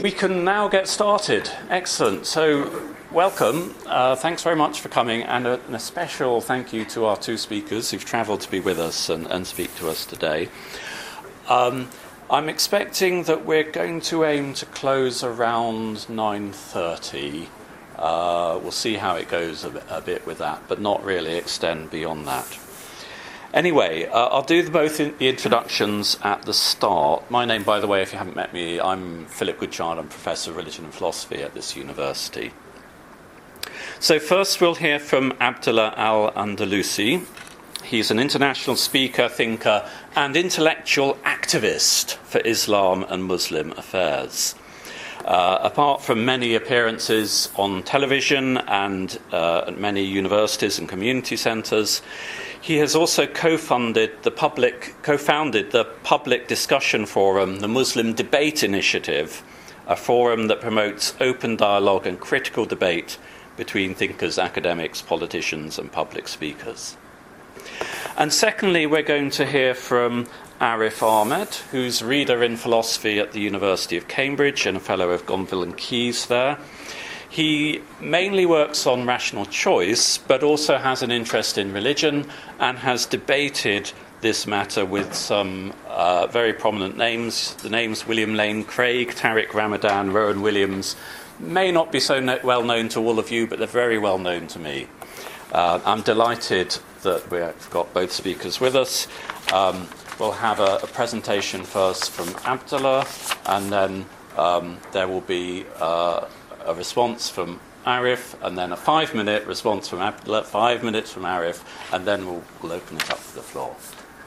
We can now get started. Excellent. So, welcome. Thanks very much for coming, and a special thank you to our two speakers who've travelled to be with us and speak to us today. I'm expecting that we're going to aim to close around 9:30. We'll see how it goes a bit with that, but not really extend beyond that. Anyway, I'll do both the introductions at the start. My name, by the way, if you haven't met me, I'm Philip Goodchild. I'm Professor of Religion and Philosophy at this university. So first we'll hear from Abdullah Al-Andalusi. He's an international speaker, thinker, and intellectual activist for Islam and Muslim affairs. Apart from many appearances on television and at many universities and community centres, he has also co-founded the public discussion forum, the Muslim Debate Initiative, a forum that promotes open dialogue and critical debate between thinkers, academics, politicians, and public speakers. And secondly, we're going to hear from Arif Ahmed, who's reader in philosophy at the University of Cambridge and a fellow of Gonville and Caius there. He mainly works on rational choice, but also has an interest in religion and has debated this matter with some very prominent names. The names William Lane Craig, Tariq Ramadan, Rowan Williams may not be so well known to all of you, but they're very well known to me. I'm delighted that we've got both speakers with us. We'll have a presentation first from Abdullah, and then there will be a response from Arif, and then a 5-minute response from Abdullah, 5 minutes from Arif, and then we'll open it up to the floor.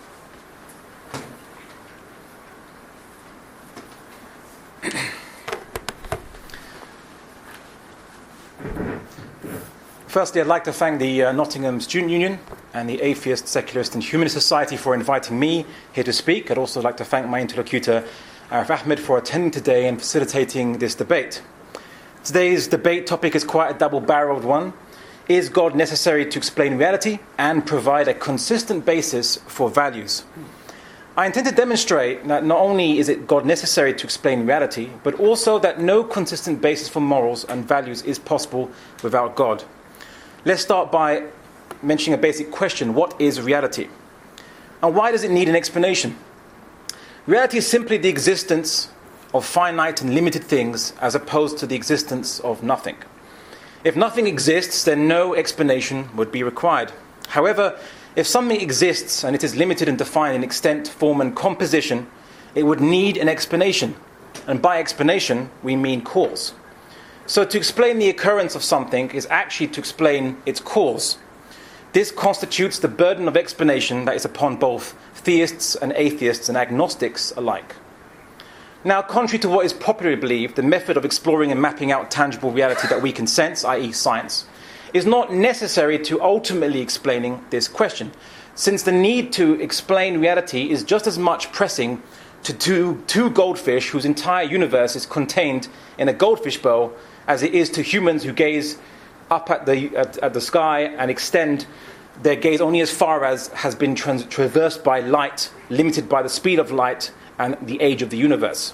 Firstly, I'd like to thank the Nottingham Student Union and the Atheist, Secularist and Humanist Society for inviting me here to speak. I'd also like to thank my interlocutor, Arif Ahmed, for attending today and facilitating this debate. Today's debate topic is quite a double-barreled one. Is God necessary to explain reality and provide a consistent basis for values? I intend to demonstrate that not only is it God necessary to explain reality, but also that no consistent basis for morals and values is possible without God. Let's start by mentioning a basic question. What is reality? And why does it need an explanation? Reality is simply the existence of finite and limited things as opposed to the existence of nothing. If nothing exists, then no explanation would be required. However, if something exists and it is limited and defined in extent, form and composition, it would need an explanation. And by explanation, we mean cause. So to explain the occurrence of something is actually to explain its cause. This constitutes the burden of explanation that is upon both theists and atheists and agnostics alike. Now, contrary to what is popularly believed, the method of exploring and mapping out tangible reality that we can sense, i.e. science, is not necessary to ultimately explaining this question, since the need to explain reality is just as much pressing to two goldfish whose entire universe is contained in a goldfish bowl as it is to humans who gaze up at the sky and extend their gaze only as far as has been traversed by light, limited by the speed of light and the age of the universe.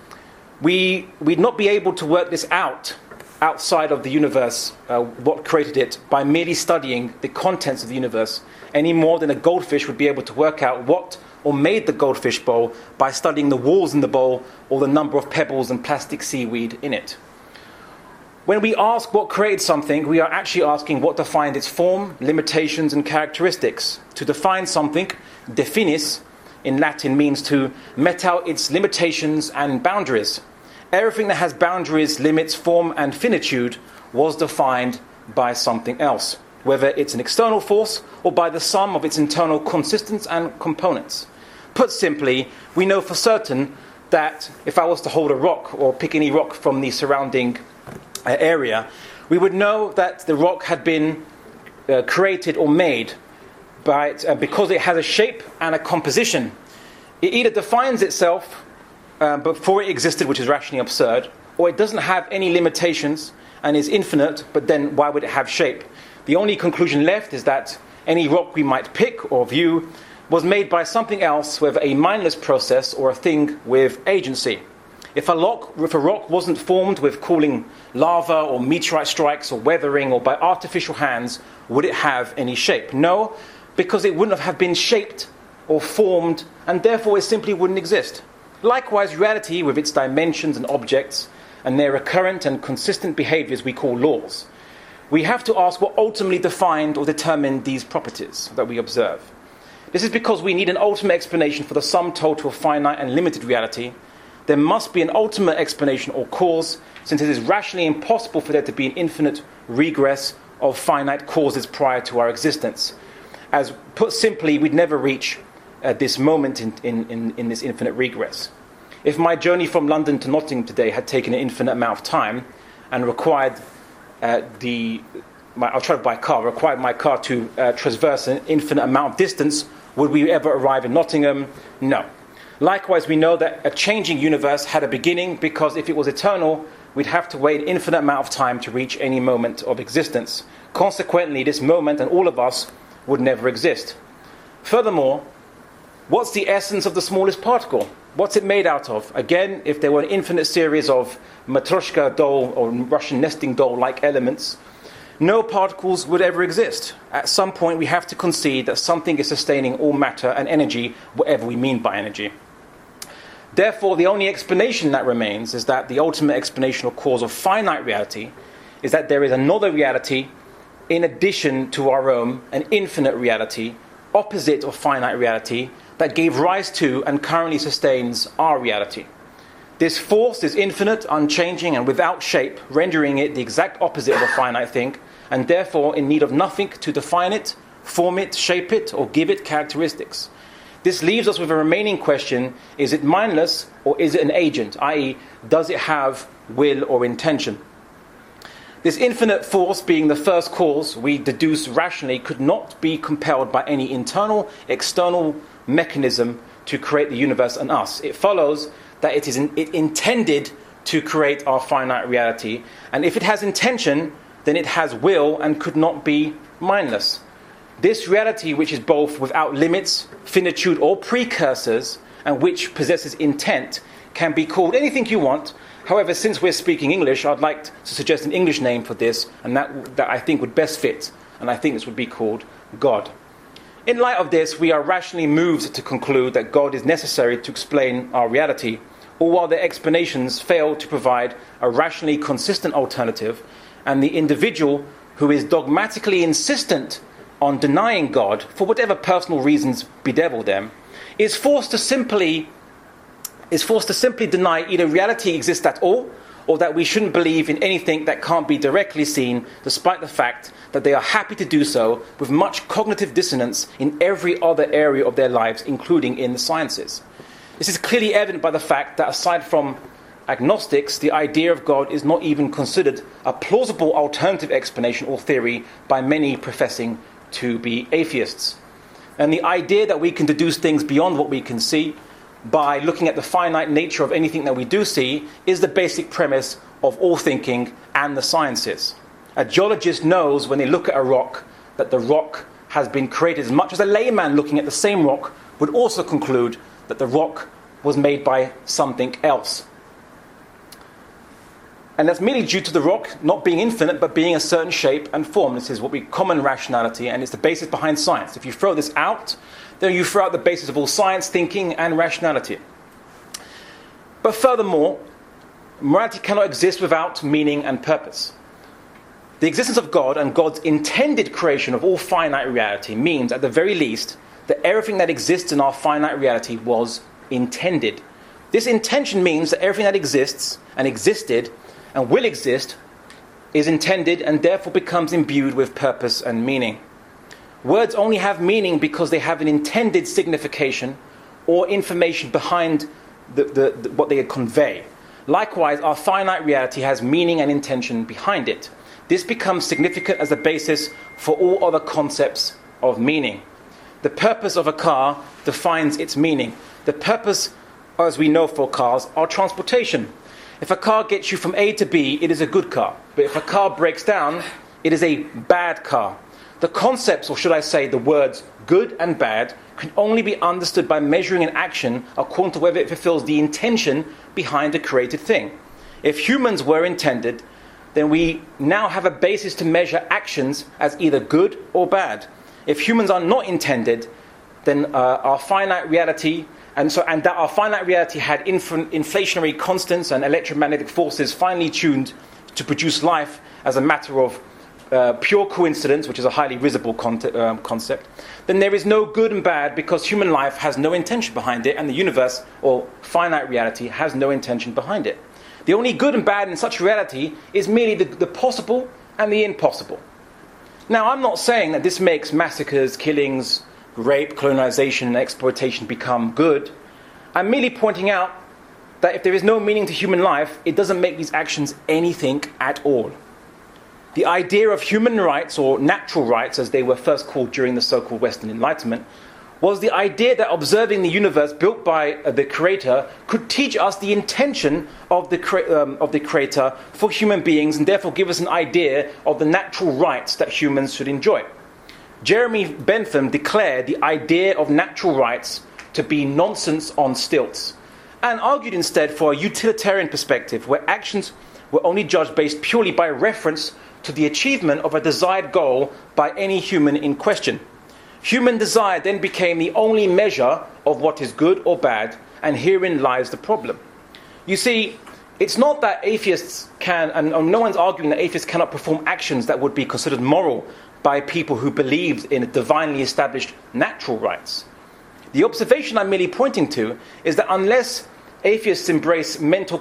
We'd not be able to work this out outside of the universe, what created it, by merely studying the contents of the universe, any more than a goldfish would be able to work out what or made the goldfish bowl by studying the walls in the bowl or the number of pebbles and plastic seaweed in it. When we ask what created something, we are actually asking what defined its form, limitations and characteristics. To define something, definis, in Latin means to met out its limitations and boundaries. Everything that has boundaries, limits, form and finitude was defined by something else, whether it's an external force or by the sum of its internal consistence and components. Put simply, we know for certain that if I was to hold a rock or pick any rock from the surrounding area, we would know that the rock had been created or made because it has a shape and a composition. It either defines itself before it existed, which is rationally absurd, or it doesn't have any limitations and is infinite, but then why would it have shape? The only conclusion left is that any rock we might pick or view was made by something else, whether a mindless process or a thing with agency. If a rock wasn't formed with cooling lava or meteorite strikes or weathering or by artificial hands, would it have any shape? No, because it wouldn't have been shaped or formed, and therefore it simply wouldn't exist. Likewise, reality with its dimensions and objects and their recurrent and consistent behaviors we call laws. We have to ask what ultimately defined or determined these properties that we observe. This is because we need an ultimate explanation for the sum total of finite and limited reality. There must be an ultimate explanation or cause, since it is rationally impossible for there to be an infinite regress of finite causes prior to our existence. As put simply, we'd never reach this moment in this infinite regress. If my journey from London to Nottingham today had taken an infinite amount of time and required I'll try to buy a car, required my car to traverse an infinite amount of distance, would we ever arrive in Nottingham? No. Likewise, we know that a changing universe had a beginning, because if it was eternal, we'd have to wait an infinite amount of time to reach any moment of existence. Consequently, this moment and all of us would never exist. Furthermore, what's the essence of the smallest particle? What's it made out of? Again, if there were an infinite series of Matryoshka doll or Russian nesting doll-like elements, no particles would ever exist. At some point, we have to concede that something is sustaining all matter and energy, whatever we mean by energy. Therefore, the only explanation that remains is that the ultimate explanation or cause of finite reality is that there is another reality in addition to our own, an infinite reality, opposite of finite reality, that gave rise to and currently sustains our reality. This force is infinite, unchanging, and without shape, rendering it the exact opposite of a finite thing, and therefore in need of nothing to define it, form it, shape it, or give it characteristics. This leaves us with a remaining question: is it mindless or is it an agent? I.e., does it have will or intention? This infinite force, being the first cause, we deduce rationally, could not be compelled by any internal, external mechanism to create the universe and us. It follows that it intended to create our finite reality, and if it has intention, then it has will and could not be mindless. This reality, which is both without limits, finitude, or precursors, and which possesses intent, can be called anything you want. However, since we're speaking English, I'd like to suggest an English name for this, and that I think would best fit, and I think this would be called God. In light of this, we are rationally moved to conclude that God is necessary to explain our reality, all while their explanations fail to provide a rationally consistent alternative, and the individual who is dogmatically insistent on denying God, for whatever personal reasons bedevil them, is forced to simply deny either reality exists at all, or that we shouldn't believe in anything that can't be directly seen, despite the fact that they are happy to do so with much cognitive dissonance in every other area of their lives, including in the sciences. This is clearly evident by the fact that aside from agnostics, the idea of God is not even considered a plausible alternative explanation or theory by many professing to be atheists. And the idea that we can deduce things beyond what we can see by looking at the finite nature of anything that we do see is the basic premise of all thinking and the sciences. A geologist knows when they look at a rock that the rock has been created, as much as a layman looking at the same rock would also conclude that the rock was made by something else. And that's merely due to the rock not being infinite, but being a certain shape and form. This is what we common rationality, and it's the basis behind science. If you throw this out, then you throw out the basis of all science, thinking, and rationality. But furthermore, morality cannot exist without meaning and purpose. The existence of God and God's intended creation of all finite reality means, at the very least, that everything that exists in our finite reality was intended. This intention means that everything that exists and existed and will exist is intended and therefore becomes imbued with purpose and meaning. Words only have meaning because they have an intended signification or information behind what they convey. Likewise, our finite reality has meaning and intention behind it. This becomes significant as the basis for all other concepts of meaning. The purpose of a car defines its meaning. The purpose, as we know for cars, are transportation. If a car gets you from A to B, it is a good car. But if a car breaks down, it is a bad car. the concepts, or should I say the words good and bad, can only be understood by measuring an action according to whether it fulfills the intention behind the created thing. If humans were intended, then we now have a basis to measure actions as either good or bad. If humans are not intended, then our finite reality, and that our finite reality had inflationary constants and electromagnetic forces finely tuned to produce life as a matter of pure coincidence, which is a highly risible concept, then there is no good and bad because human life has no intention behind it, and the universe, or finite reality, has no intention behind it. The only good and bad in such reality is merely the possible and the impossible. Now, I'm not saying that this makes massacres, killings, rape, colonization, and exploitation become good. I'm merely pointing out that if there is no meaning to human life, it doesn't make these actions anything at all. The idea of human rights, or natural rights as they were first called during the so-called Western Enlightenment, was the idea that observing the universe built by the Creator could teach us the intention of the Creator for human beings, and therefore give us an idea of the natural rights that humans should enjoy. Jeremy Bentham declared the idea of natural rights to be nonsense on stilts, and argued instead for a utilitarian perspective where actions were only judged based purely by reference to the achievement of a desired goal by any human in question. Human desire then became the only measure of what is good or bad, and herein lies the problem. You see, it's not that atheists can, and no one's arguing that atheists cannot perform actions that would be considered moral by people who believed in divinely established natural rights. The observation I'm merely pointing to is that unless atheists embrace mental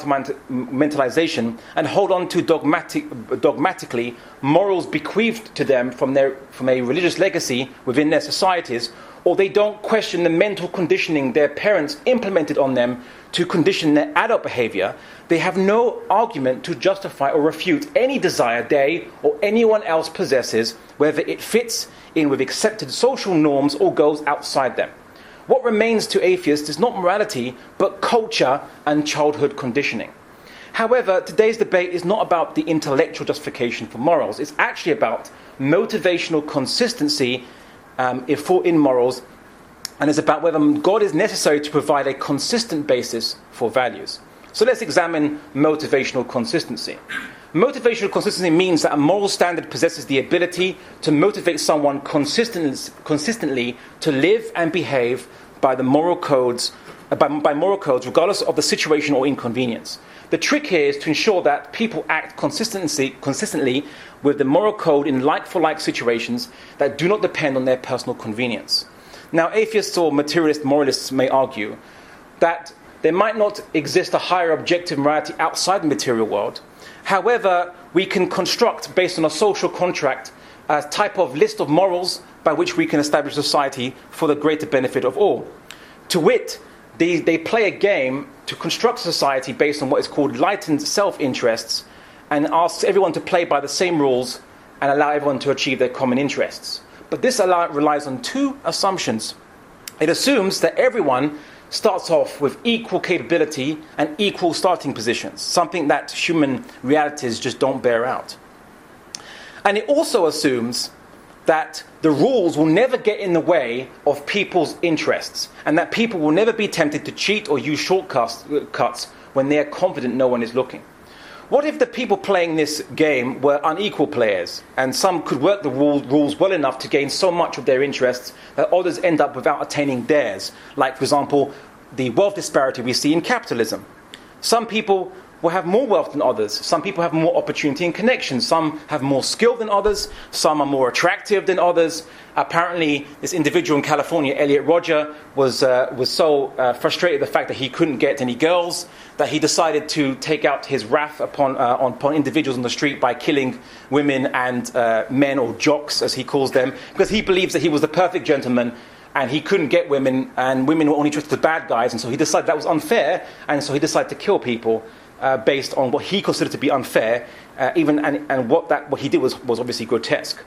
compartmentalization and hold on to dogmatically morals bequeathed to them from a religious legacy within their societies, or they don't question the mental conditioning their parents implemented on them to condition their adult behavior, they have no argument to justify or refute any desire they or anyone else possesses, whether it fits in with accepted social norms or goes outside them. What remains to atheists is not morality, but culture and childhood conditioning. However, today's debate is not about the intellectual justification for morals. It's actually about motivational consistency in morals, and it's about whether God is necessary to provide a consistent basis for values. So let's examine motivational consistency. Motivational consistency means that a moral standard possesses the ability to motivate someone consistently to live and behave by moral codes, regardless of the situation or inconvenience. The trick here is to ensure that people act consistently with the moral code in like-for-like situations that do not depend on their personal convenience. Now, atheists or materialist moralists may argue that there might not exist a higher objective morality outside the material world. However, we can construct, based on a social contract, a type of list of morals by which we can establish society for the greater benefit of all. To wit, they play a game to construct society based on what is called lightened self-interests, and asks everyone to play by the same rules and allow everyone to achieve their common interests. But this relies on two assumptions. It assumes that everyone starts off with equal capability and equal starting positions, something that human realities just don't bear out. And it also assumes that the rules will never get in the way of people's interests, and that people will never be tempted to cheat or use shortcuts when they are confident no one is looking. What if the people playing this game were unequal players, and some could work the rules well enough to gain so much of their interests that others end up without attaining theirs? Like, for example, the wealth disparity we see in capitalism. Some people will have more wealth than others. Some people have more opportunity and connections. Some have more skill than others. Some are more attractive than others. Apparently, this individual in California, Elliot Rodger, was so frustrated at the fact that he couldn't get any girls that he decided to take out his wrath upon individuals on the street by killing women and men, or jocks as he calls them, because he believes that he was the perfect gentleman and he couldn't get women, and women were only treated as bad guys, and so he decided that was unfair, and so he decided to kill people based on what he considered to be unfair, and what he did was obviously grotesque.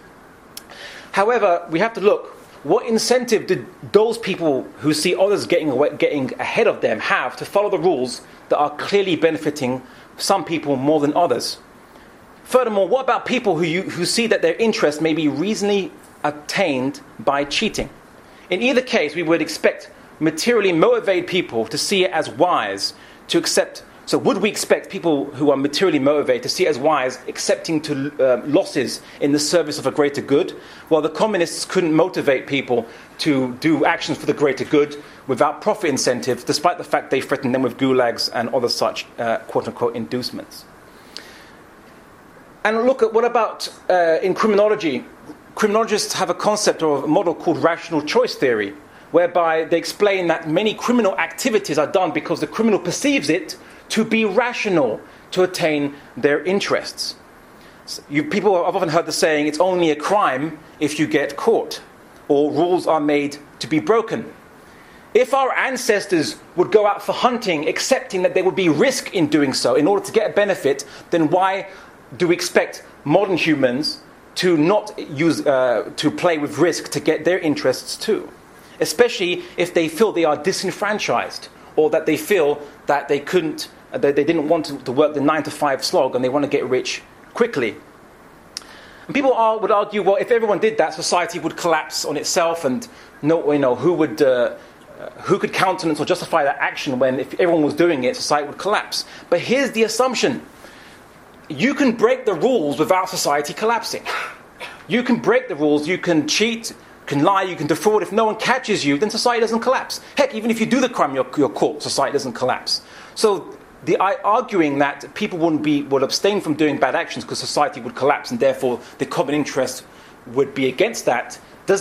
However, we have to look, what incentive did those people who see others getting ahead of them have to follow the rules that are clearly benefiting some people more than others? Furthermore, what about people who see that their interest may be reasonably attained by cheating? In either case, we would expect materially motivated people to see it as wise to accept. So would we expect people who are materially motivated to see it as wise accepting to losses in the service of a greater good? Well, the communists couldn't motivate people to do actions for the greater good without profit incentives, despite the fact they threatened them with gulags and other such quote-unquote inducements. And look at what about in criminology? Criminologists have a concept or a model called rational choice theory, whereby they explain that many criminal activities are done because the criminal perceives it to be rational to attain their interests. People have often heard the saying, it's only a crime if you get caught, or rules are made to be broken. If our ancestors would go out for hunting accepting that there would be risk in doing so in order to get a benefit, then why do we expect modern humans to not use to play with risk to get their interests too? Especially if they feel they are disenfranchised, or that they feel that they didn't want to work the 9-to-5 slog and they want to get rich quickly. And people would argue, well, if everyone did that, society would collapse on itself, and who could countenance or justify that action when if everyone was doing it, society would collapse. But here's the assumption. You can break the rules without society collapsing. You can break the rules, you can cheat, you can lie, you can defraud. If no one catches you, then society doesn't collapse. Heck, even if you do the crime, you're caught, society doesn't collapse. So arguing that people would abstain from doing bad actions because society would collapse and therefore the common interest would be against that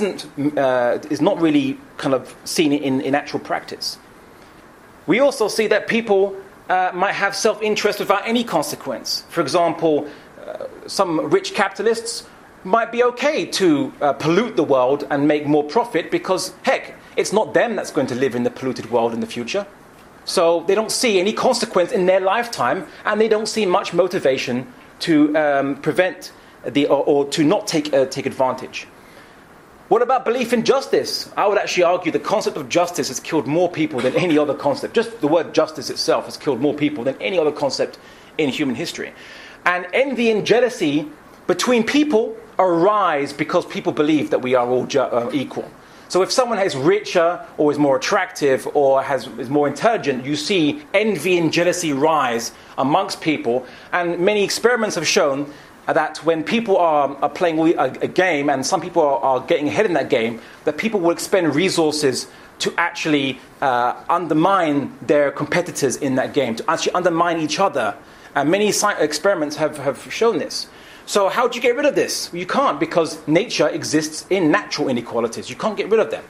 is not really kind of seen in actual practice. We also see that people might have self-interest without any consequence. For example, some rich capitalists might be okay to pollute the world and make more profit because, heck, it's not them that's going to live in the polluted world in the future. So they don't see any consequence in their lifetime, and they don't see much motivation to prevent or to not take advantage. What about belief in justice? I would actually argue the concept of justice has killed more people than any other concept. Just the word justice itself has killed more people than any other concept in human history. And envy and jealousy between people arise because people believe that we are all equal. So if someone is richer or is more attractive or is more intelligent, you see envy and jealousy rise amongst people. And many experiments have shown that when people are playing a game and some people are getting ahead in that game, that people will expend resources to actually undermine their competitors in that game, to actually undermine each other. And many experiments have shown this. So how do you get rid of this? You can't, because nature exists in natural inequalities. You can't get rid of them.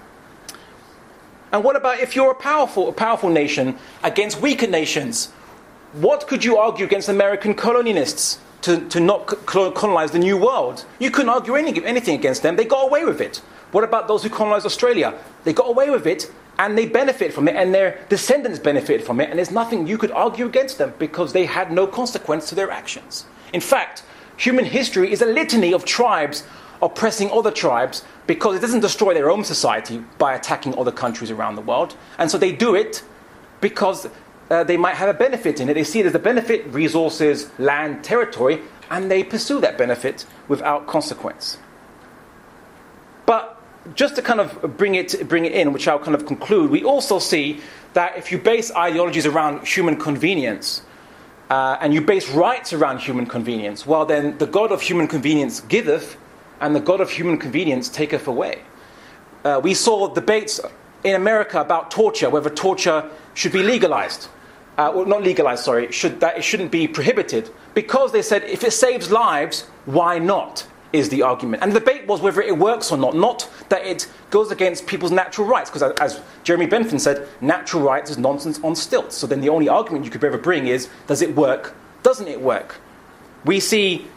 And what about if you're a powerful nation against weaker nations? What could you argue against American colonialists to not colonize the New World? You couldn't argue anything against them. They got away with it. What about those who colonized Australia? They got away with it, and they benefit from it, and their descendants benefited from it, and there's nothing you could argue against them because they had no consequence to their actions. In fact, human history is a litany of tribes oppressing other tribes because it doesn't destroy their own society by attacking other countries around the world. And so they do it because they might have a benefit in it. They see it as a benefit, resources, land, territory, and they pursue that benefit without consequence. But just to kind of bring it in, which I'll kind of conclude, we also see that if you base ideologies around human convenience, and you base rights around human convenience, well then the God of human convenience giveth, and the God of human convenience taketh away. We saw debates in America about torture, whether torture should be legalized. Not legalized, sorry, that it shouldn't be prohibited. Because they said, if it saves lives, why not, is the argument. And the debate was whether it works or not that it goes against people's natural rights. Because as Jeremy Bentham said, natural rights is nonsense on stilts. So then the only argument you could ever bring is, does it work? Doesn't it work? We see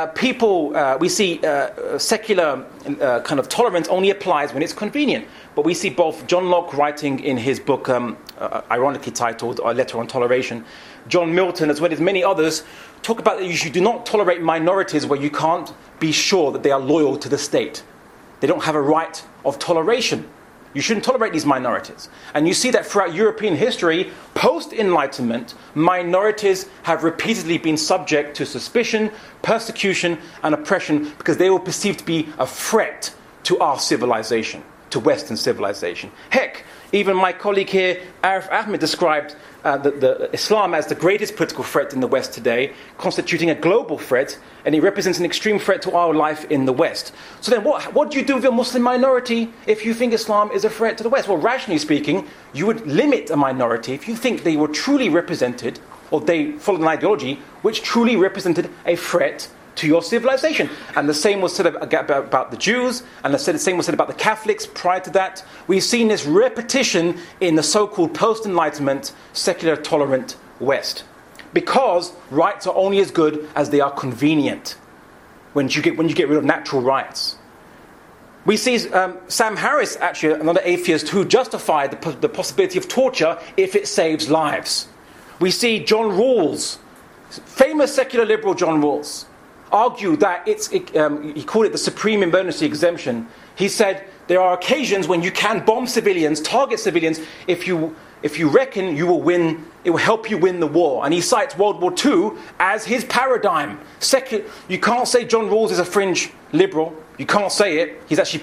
secular kind of tolerance only applies when it's convenient. But we see both John Locke writing in his book, ironically titled A Letter on Toleration, John Milton, as well as many others, talk about that you do not tolerate minorities where you can't be sure that they are loyal to the state. They don't have a right of toleration. You shouldn't tolerate these minorities. And you see that throughout European history, post-Enlightenment, minorities have repeatedly been subject to suspicion, persecution, and oppression because they were perceived to be a threat to our civilization, to Western civilization. Heck, even my colleague here, Arif Ahmed, described the Islam as the greatest political threat in the West today, constituting a global threat, and it represents an extreme threat to our life in the West. So then what do you do with a Muslim minority if you think Islam is a threat to the West? Well, rationally speaking, you would limit a minority if you think they were truly represented, or they followed an ideology which truly represented a threat to your civilization. And the same was said about the Jews, and the same was said about the Catholics prior to that. We've seen this repetition in the so-called post-Enlightenment, secular, tolerant West. Because rights are only as good as they are convenient when you get rid of natural rights. We see Sam Harris, actually another atheist, who justified the possibility of torture if it saves lives. We see John Rawls, famous secular liberal John Rawls, argue that he called it the supreme emergency exemption. He said there are occasions when you can bomb civilians, target civilians, if you reckon you will win, it will help you win the war. And he cites World War II as his paradigm. You can't say John Rawls is a fringe liberal. You can't say it. He's actually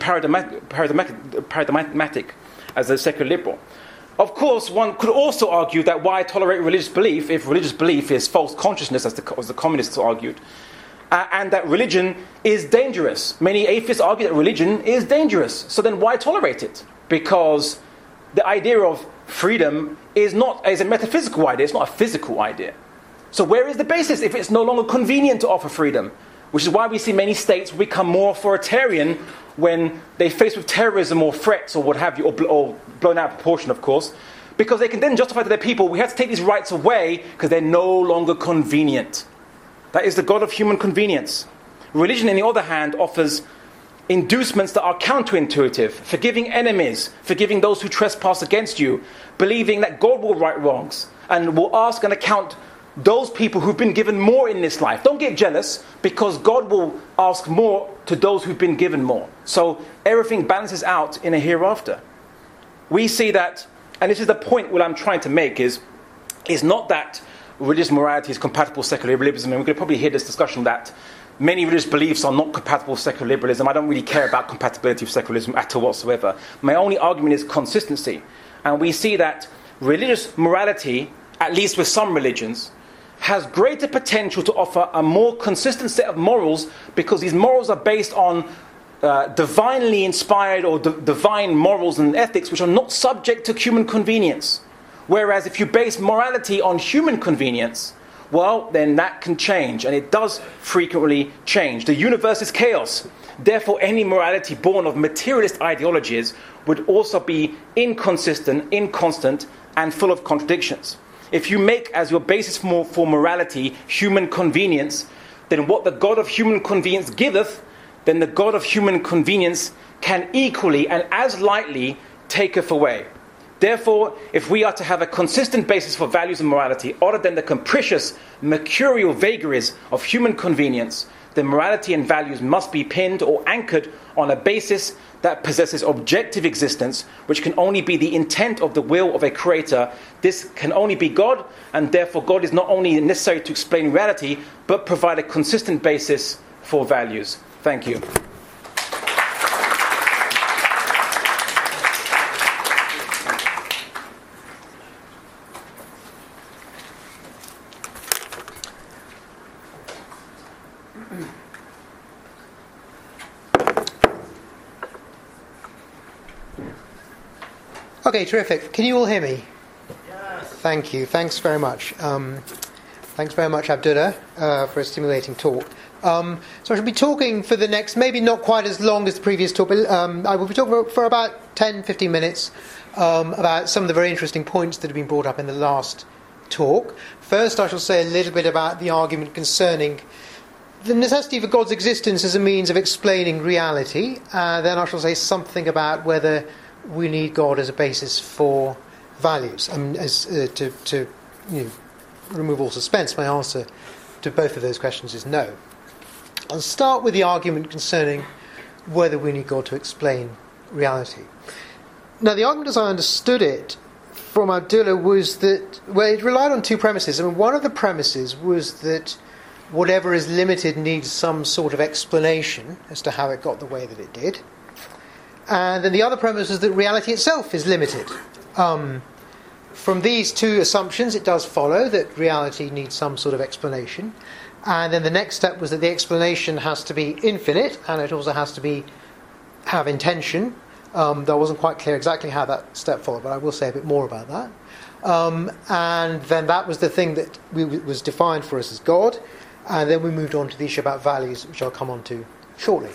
paradigmatic as a secular liberal. Of course, one could also argue that why tolerate religious belief if religious belief is false consciousness, as the communists argued, and that religion is dangerous. Many atheists argue that religion is dangerous. So then why tolerate it? Because the idea of freedom is a metaphysical idea. It's not a physical idea. So where is the basis if it's no longer convenient to offer freedom? Which is why we see many states become more authoritarian when they face with terrorism or threats or what have you, or blown out of proportion, of course, because they can then justify to their people, we have to take these rights away because they're no longer convenient. That is the God of human convenience. Religion, on the other hand, offers inducements that are counterintuitive, forgiving enemies, forgiving those who trespass against you, believing that God will right wrongs and will ask and account those people who've been given more in this life. Don't get jealous, because God will ask more to those who've been given more. So everything balances out in a hereafter. We see that, and this is the point what I'm trying to make, is not that religious morality is compatible with secular liberalism, and we're going to probably hear this discussion that many religious beliefs are not compatible with secular liberalism. I don't really care about compatibility with secularism at all whatsoever. My only argument is consistency. And we see that religious morality, at least with some religions, has greater potential to offer a more consistent set of morals, because these morals are based on divinely inspired or divine morals and ethics which are not subject to human convenience. Whereas if you base morality on human convenience, well, then that can change, and it does frequently change. The universe is chaos. Therefore, any morality born of materialist ideologies would also be inconsistent, inconstant, and full of contradictions. If you make as your basis for morality human convenience, then what the God of human convenience giveth, then the God of human convenience can equally and as lightly taketh away. Therefore, if we are to have a consistent basis for values and morality, other than the capricious, mercurial vagaries of human convenience, then morality and values must be pinned or anchored on a basis that possesses objective existence, which can only be the intent of the will of a creator. This can only be God, and therefore God is not only necessary to explain reality, but provide a consistent basis for values. Thank you. Okay, terrific. Can you all hear me? Yes. Thank you. Thanks very much. Thanks very much, Abdullah, for a stimulating talk. So I shall be talking for the next, maybe not quite as long as the previous talk, but I will be talking for about 10-15 minutes about some of the very interesting points that have been brought up in the last talk. First, I shall say a little bit about the argument concerning the necessity for God's existence as a means of explaining reality. Then I shall say something about whether we need God as a basis for values. To remove all suspense, my answer to both of those questions is no. I'll start with the argument concerning whether we need God to explain reality. Now, the argument as I understood it from Abdullah was that, well, it relied on two premises. I mean, one of the premises was that whatever is limited needs some sort of explanation as to how it got the way that it did. And then the other premise is that reality itself is limited. From these two assumptions, it does follow that reality needs some sort of explanation. And then the next step was that the explanation has to be infinite, and it also has to have intention. Though I wasn't quite clear exactly how that step followed, but I will say a bit more about that. And then that was the thing that was defined for us as God. And then we moved on to the issue about values, which I'll come on to shortly.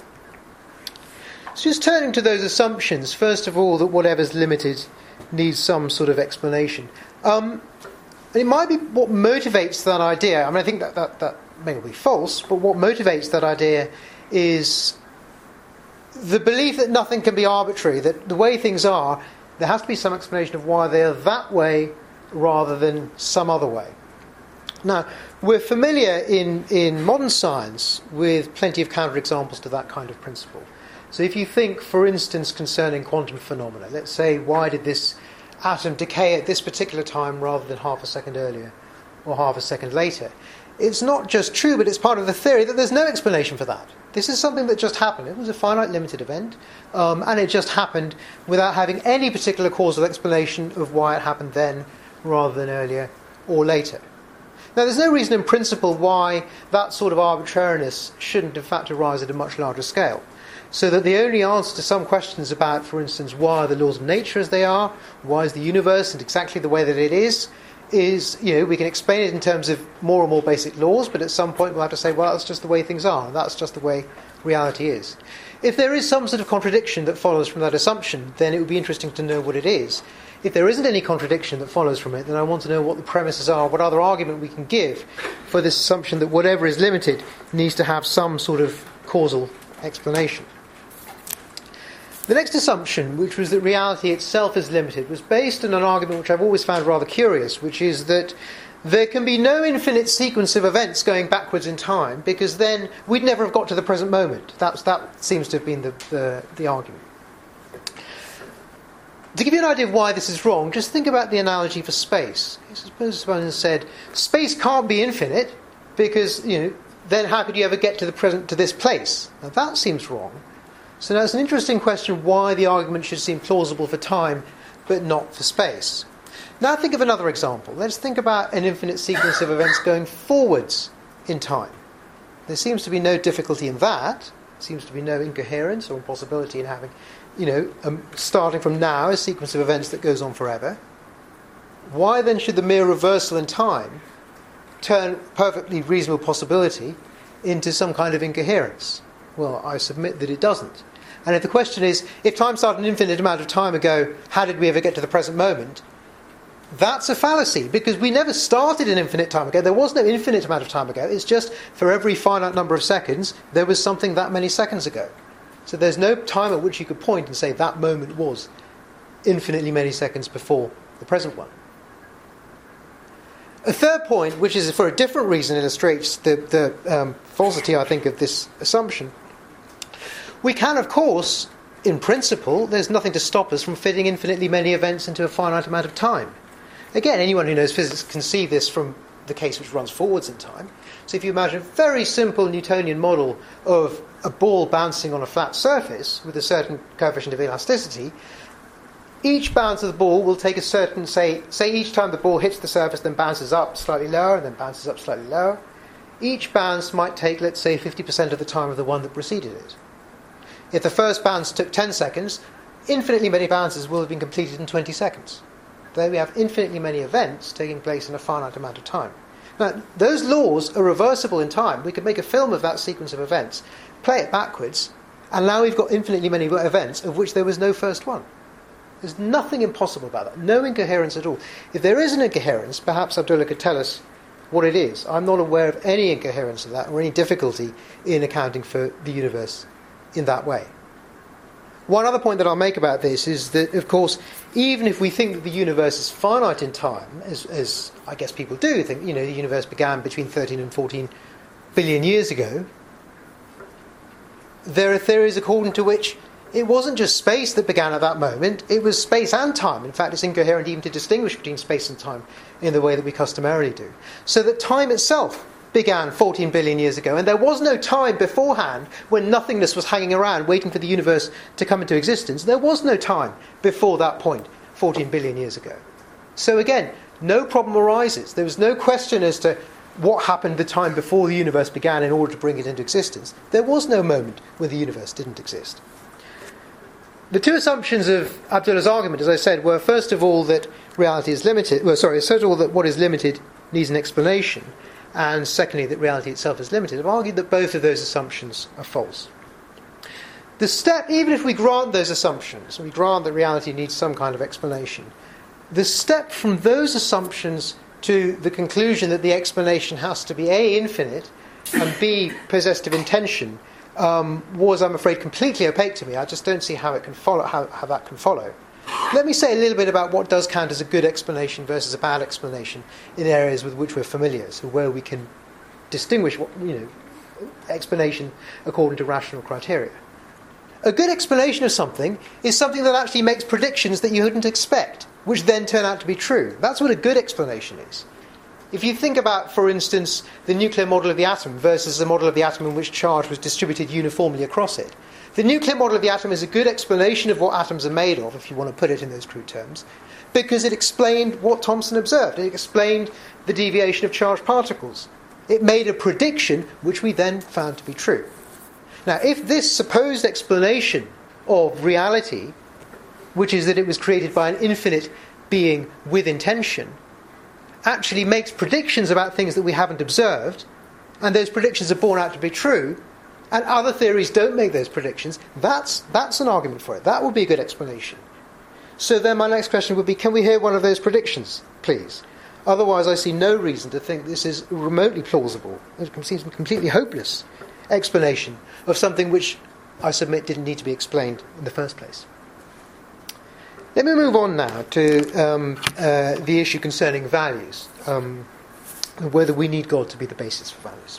So just turning to those assumptions, first of all, that whatever's limited needs some sort of explanation. And it might be what motivates that idea. I mean, I think that may not be false, but what motivates that idea is the belief that nothing can be arbitrary, that the way things are, there has to be some explanation of why they're that way rather than some other way. Now, we're familiar in modern science with plenty of counterexamples to that kind of principle. So if you think, for instance, concerning quantum phenomena, let's say, why did this atom decay at this particular time rather than half a second earlier or half a second later? It's not just true, but it's part of the theory that there's no explanation for that. This is something that just happened. It was a finite, limited event, and it just happened without having any particular causal explanation of why it happened then rather than earlier or later. Now, there's no reason in principle why that sort of arbitrariness shouldn't in fact arise at a much larger scale. So that the only answer to some questions about, for instance, why are the laws of nature as they are, why is the universe and exactly the way that it is, we can explain it in terms of more and more basic laws, but at some point we'll have to say, well, that's just the way things are, and that's just the way reality is. If there is some sort of contradiction that follows from that assumption, then it would be interesting to know what it is. If there isn't any contradiction that follows from it, then I want to know what the premises are, what other argument we can give for this assumption that whatever is limited needs to have some sort of causal explanation. The next assumption, which was that reality itself is limited, was based on an argument which I've always found rather curious, which is that there can be no infinite sequence of events going backwards in time, because then we'd never have got to the present moment. That seems to have been the argument. To give you an idea of why this is wrong, just think about the analogy for space. Suppose someone said, space can't be infinite, because, then how could you ever get to the present, to this place? Now that seems wrong. So now it's an interesting question why the argument should seem plausible for time, but not for space. Now think of another example. Let's think about an infinite sequence of events going forwards in time. There seems to be no difficulty in that. There seems to be no incoherence or impossibility in having, starting from now, a sequence of events that goes on forever. Why then should the mere reversal in time turn perfectly reasonable possibility into some kind of incoherence? Well, I submit that it doesn't. And if the question is, if time started an infinite amount of time ago, how did we ever get to the present moment? That's a fallacy, because we never started an infinite time ago. There was no infinite amount of time ago. It's just for every finite number of seconds, there was something that many seconds ago. So there's no time at which you could point and say that moment was infinitely many seconds before the present one. A third point, which is for a different reason, illustrates the falsity, I think, of this assumption. We can, of course, in principle, there's nothing to stop us from fitting infinitely many events into a finite amount of time. Again, anyone who knows physics can see this from the case which runs forwards in time. So if you imagine a very simple Newtonian model of a ball bouncing on a flat surface with a certain coefficient of elasticity, each bounce of the ball will take a certain, say each time the ball hits the surface, then bounces up slightly lower, and then bounces up slightly lower. Each bounce might take, let's say, 50% of the time of the one that preceded it. If the first bounce took 10 seconds, infinitely many bounces will have been completed in 20 seconds. There we have infinitely many events taking place in a finite amount of time. Now, those laws are reversible in time. We could make a film of that sequence of events, play it backwards, and now we've got infinitely many events of which there was no first one. There's nothing impossible about that. No incoherence at all. If there is an incoherence, perhaps Abdullah could tell us what it is. I'm not aware of any incoherence of that or any difficulty in accounting for the universe in that way. One other point that I'll make about this is that, of course, even if we think that the universe is finite in time, as I guess people do think, the universe began between 13 and 14 billion years ago, there are theories according to which it wasn't just space that began at that moment, it was space and time. In fact, it's incoherent even to distinguish between space and time in the way that we customarily do. So that time itself began 14 billion years ago, and there was no time beforehand when nothingness was hanging around waiting for the universe to come into existence. There was no time before that point 14 billion years ago. So again, no problem arises. There was no question as to what happened the time before the universe began in order to bring it into existence. There was no moment when the universe didn't exist. The two assumptions of Abdullah's argument, as I said, were first of all that reality is limited. First of all that what is limited needs an explanation, and secondly that reality itself is limited. I've argued that both of those assumptions are false. The step, even if we grant those assumptions, we grant that reality needs some kind of explanation, the step from those assumptions to the conclusion that the explanation has to be A, infinite, and B, possessed of intention, was, I'm afraid, completely opaque to me. I just don't see how it can follow. How that can follow. Let me say a little bit about what does count as a good explanation versus a bad explanation in areas with which we're familiar, so where we can distinguish explanation according to rational criteria. A good explanation of something is something that actually makes predictions that you wouldn't expect, which then turn out to be true. That's what a good explanation is. If you think about, for instance, the nuclear model of the atom versus the model of the atom in which charge was distributed uniformly across it, the nuclear model of the atom is a good explanation of what atoms are made of, if you want to put it in those crude terms, because it explained what Thomson observed. It explained the deviation of charged particles. It made a prediction which we then found to be true. Now, if this supposed explanation of reality, which is that it was created by an infinite being with intention, actually makes predictions about things that we haven't observed, and those predictions are borne out to be true, and other theories don't make those predictions, that's an argument for it. That would be a good explanation. So then my next question would be, can we hear one of those predictions, please? Otherwise, I see no reason to think this is remotely plausible. It seems a completely hopeless explanation of something which, I submit, didn't need to be explained in the first place. Let me move on now to the issue concerning values, whether we need God to be the basis for values.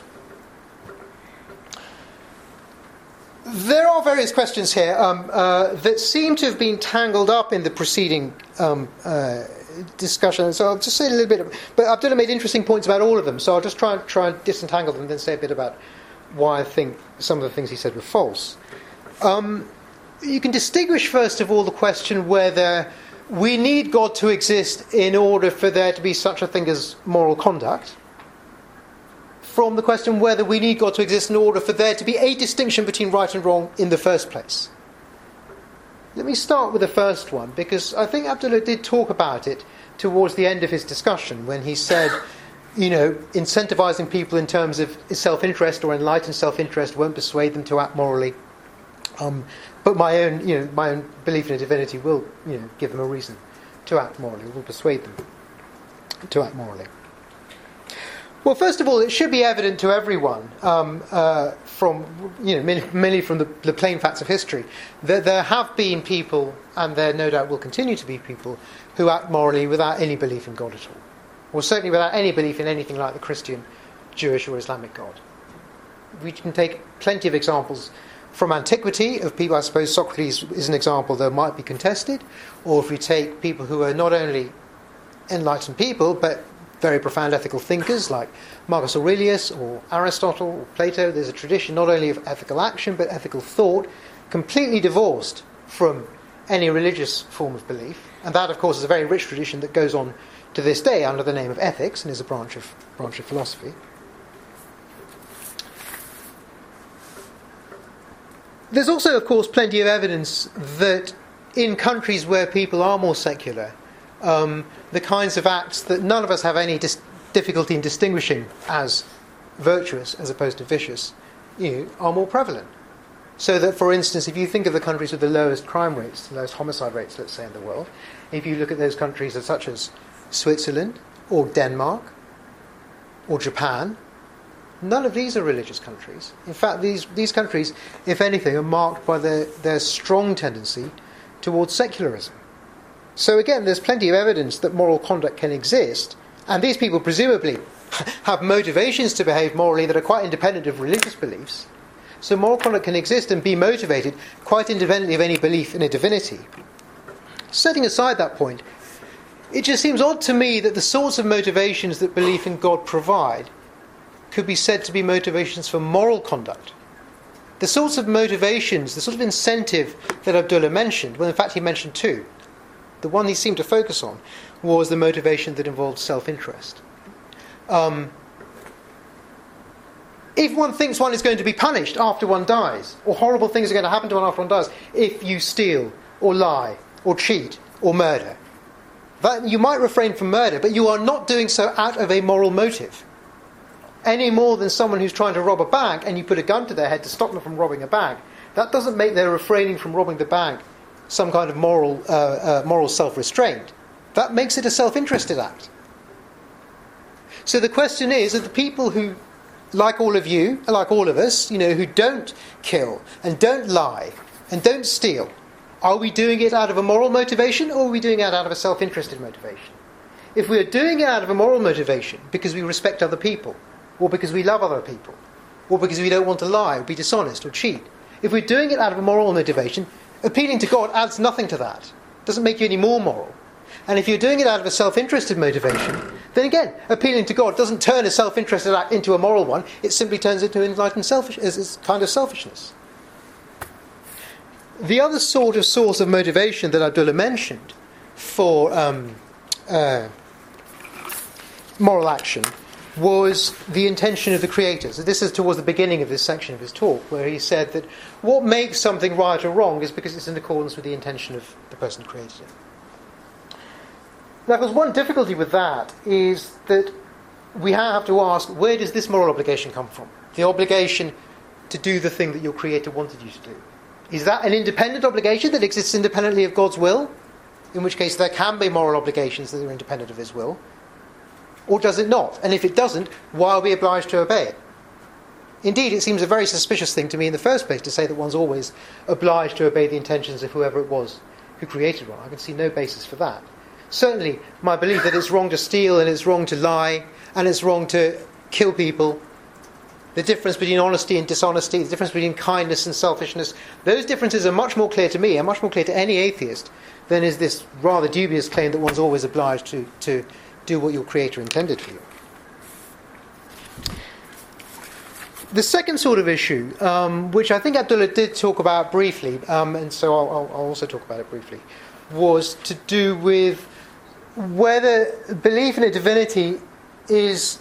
There are various questions here that seem to have been tangled up in the preceding discussion, so I'll just say a little bit. But Abdullah made interesting points about all of them, so I'll just try and disentangle them and then say a bit about why I think some of the things he said were false. You can distinguish, first of all, the question whether we need God to exist in order for there to be such a thing as moral conduct, from the question whether we need God to exist in order for there to be a distinction between right and wrong in the first place. Let me start with the first one, because I think Abdullah did talk about it towards the end of his discussion when he said, incentivizing people in terms of self-interest or enlightened self-interest won't persuade them to act morally. But my own belief in a divinity will, give them a reason to act morally, will persuade them to act morally. Well, first of all, it should be evident to everyone, mainly from the plain facts of history, that there have been people, and there no doubt will continue to be people, who act morally without any belief in God at all, or certainly without any belief in anything like the Christian, Jewish, or Islamic God. We can take plenty of examples from antiquity of people. I suppose Socrates is an example that might be contested, or if we take people who are not only enlightened people but very profound ethical thinkers like Marcus Aurelius or Aristotle or Plato, there's a tradition not only of ethical action but ethical thought completely divorced from any religious form of belief, and that of course is a very rich tradition that goes on to this day under the name of ethics and is a branch of philosophy. There's also, of course, plenty of evidence that in countries where people are more secular, the kinds of acts that none of us have any difficulty in distinguishing as virtuous as opposed to vicious, are more prevalent. So that, for instance, if you think of the countries with the lowest crime rates, the lowest homicide rates, let's say, in the world, if you look at those countries such as Switzerland or Denmark or Japan, none of these are religious countries. In fact, these countries, if anything, are marked by their strong tendency towards secularism. So again, there's plenty of evidence that moral conduct can exist, and these people presumably have motivations to behave morally that are quite independent of religious beliefs. So moral conduct can exist and be motivated quite independently of any belief in a divinity. Setting aside that point, it just seems odd to me that the sorts of motivations that belief in God provide could be said to be motivations for moral conduct. The sorts of motivations, the sort of incentive that Abdullah mentioned, well in fact he mentioned two. The one he seemed to focus on was the motivation that involved self-interest. If one thinks one is going to be punished after one dies, or horrible things are going to happen to one after one dies, if you steal, or lie, or cheat, or murder, that you might refrain from murder, but you are not doing so out of a moral motive. Any more than someone who's trying to rob a bank and you put a gun to their head to stop them from robbing a bank. That doesn't make their refraining from robbing the bank some kind of moral self-restraint. That makes it a self-interested act. So the question is, are the people who, like all of you, like all of us, who don't kill and don't lie and don't steal, are we doing it out of a moral motivation, or are we doing it out of a self-interested motivation? If we are doing it out of a moral motivation because we respect other people, or because we love other people, or because we don't want to lie or be dishonest or cheat, if we're doing it out of a moral motivation, appealing to God adds nothing to that. It doesn't make you any more moral. And if you're doing it out of a self-interested motivation, then again, appealing to God doesn't turn a self-interested act into a moral one. It simply turns it into enlightened kind of selfishness. The other sort of source of motivation that Abdullah mentioned for moral action was the intention of the creators. This is towards the beginning of this section of his talk, where he said that what makes something right or wrong is because it's in accordance with the intention of the person who created it. Now, of course, one difficulty with that is that we have to ask, where does this moral obligation come from? The obligation to do the thing that your creator wanted you to do. Is that an independent obligation that exists independently of God's will? In which case there can be moral obligations that are independent of his will. Or does it not? And if it doesn't, why are we obliged to obey it? Indeed, it seems a very suspicious thing to me in the first place to say that one's always obliged to obey the intentions of whoever it was who created one. I can see no basis for that. Certainly, my belief that it's wrong to steal and it's wrong to lie and it's wrong to kill people, the difference between honesty and dishonesty, the difference between kindness and selfishness, those differences are much more clear to me and much more clear to any atheist than is this rather dubious claim that one's always obliged to do what your creator intended for you. The second sort of issue, which I think Abdullah did talk about briefly, and so I'll also talk about it briefly, was to do with whether belief in a divinity is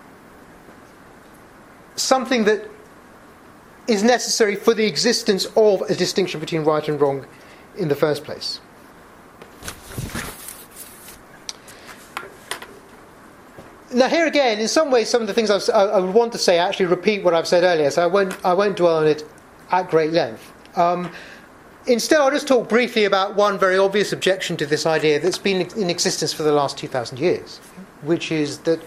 something that is necessary for the existence of a distinction between right and wrong in the first place. Now here again, in some ways, some of the things I would want to say actually repeat what I've said earlier, so I won't dwell on it at great length. Instead, I'll just talk briefly about one very obvious objection to this idea that's been in existence for the last 2,000 years, which is that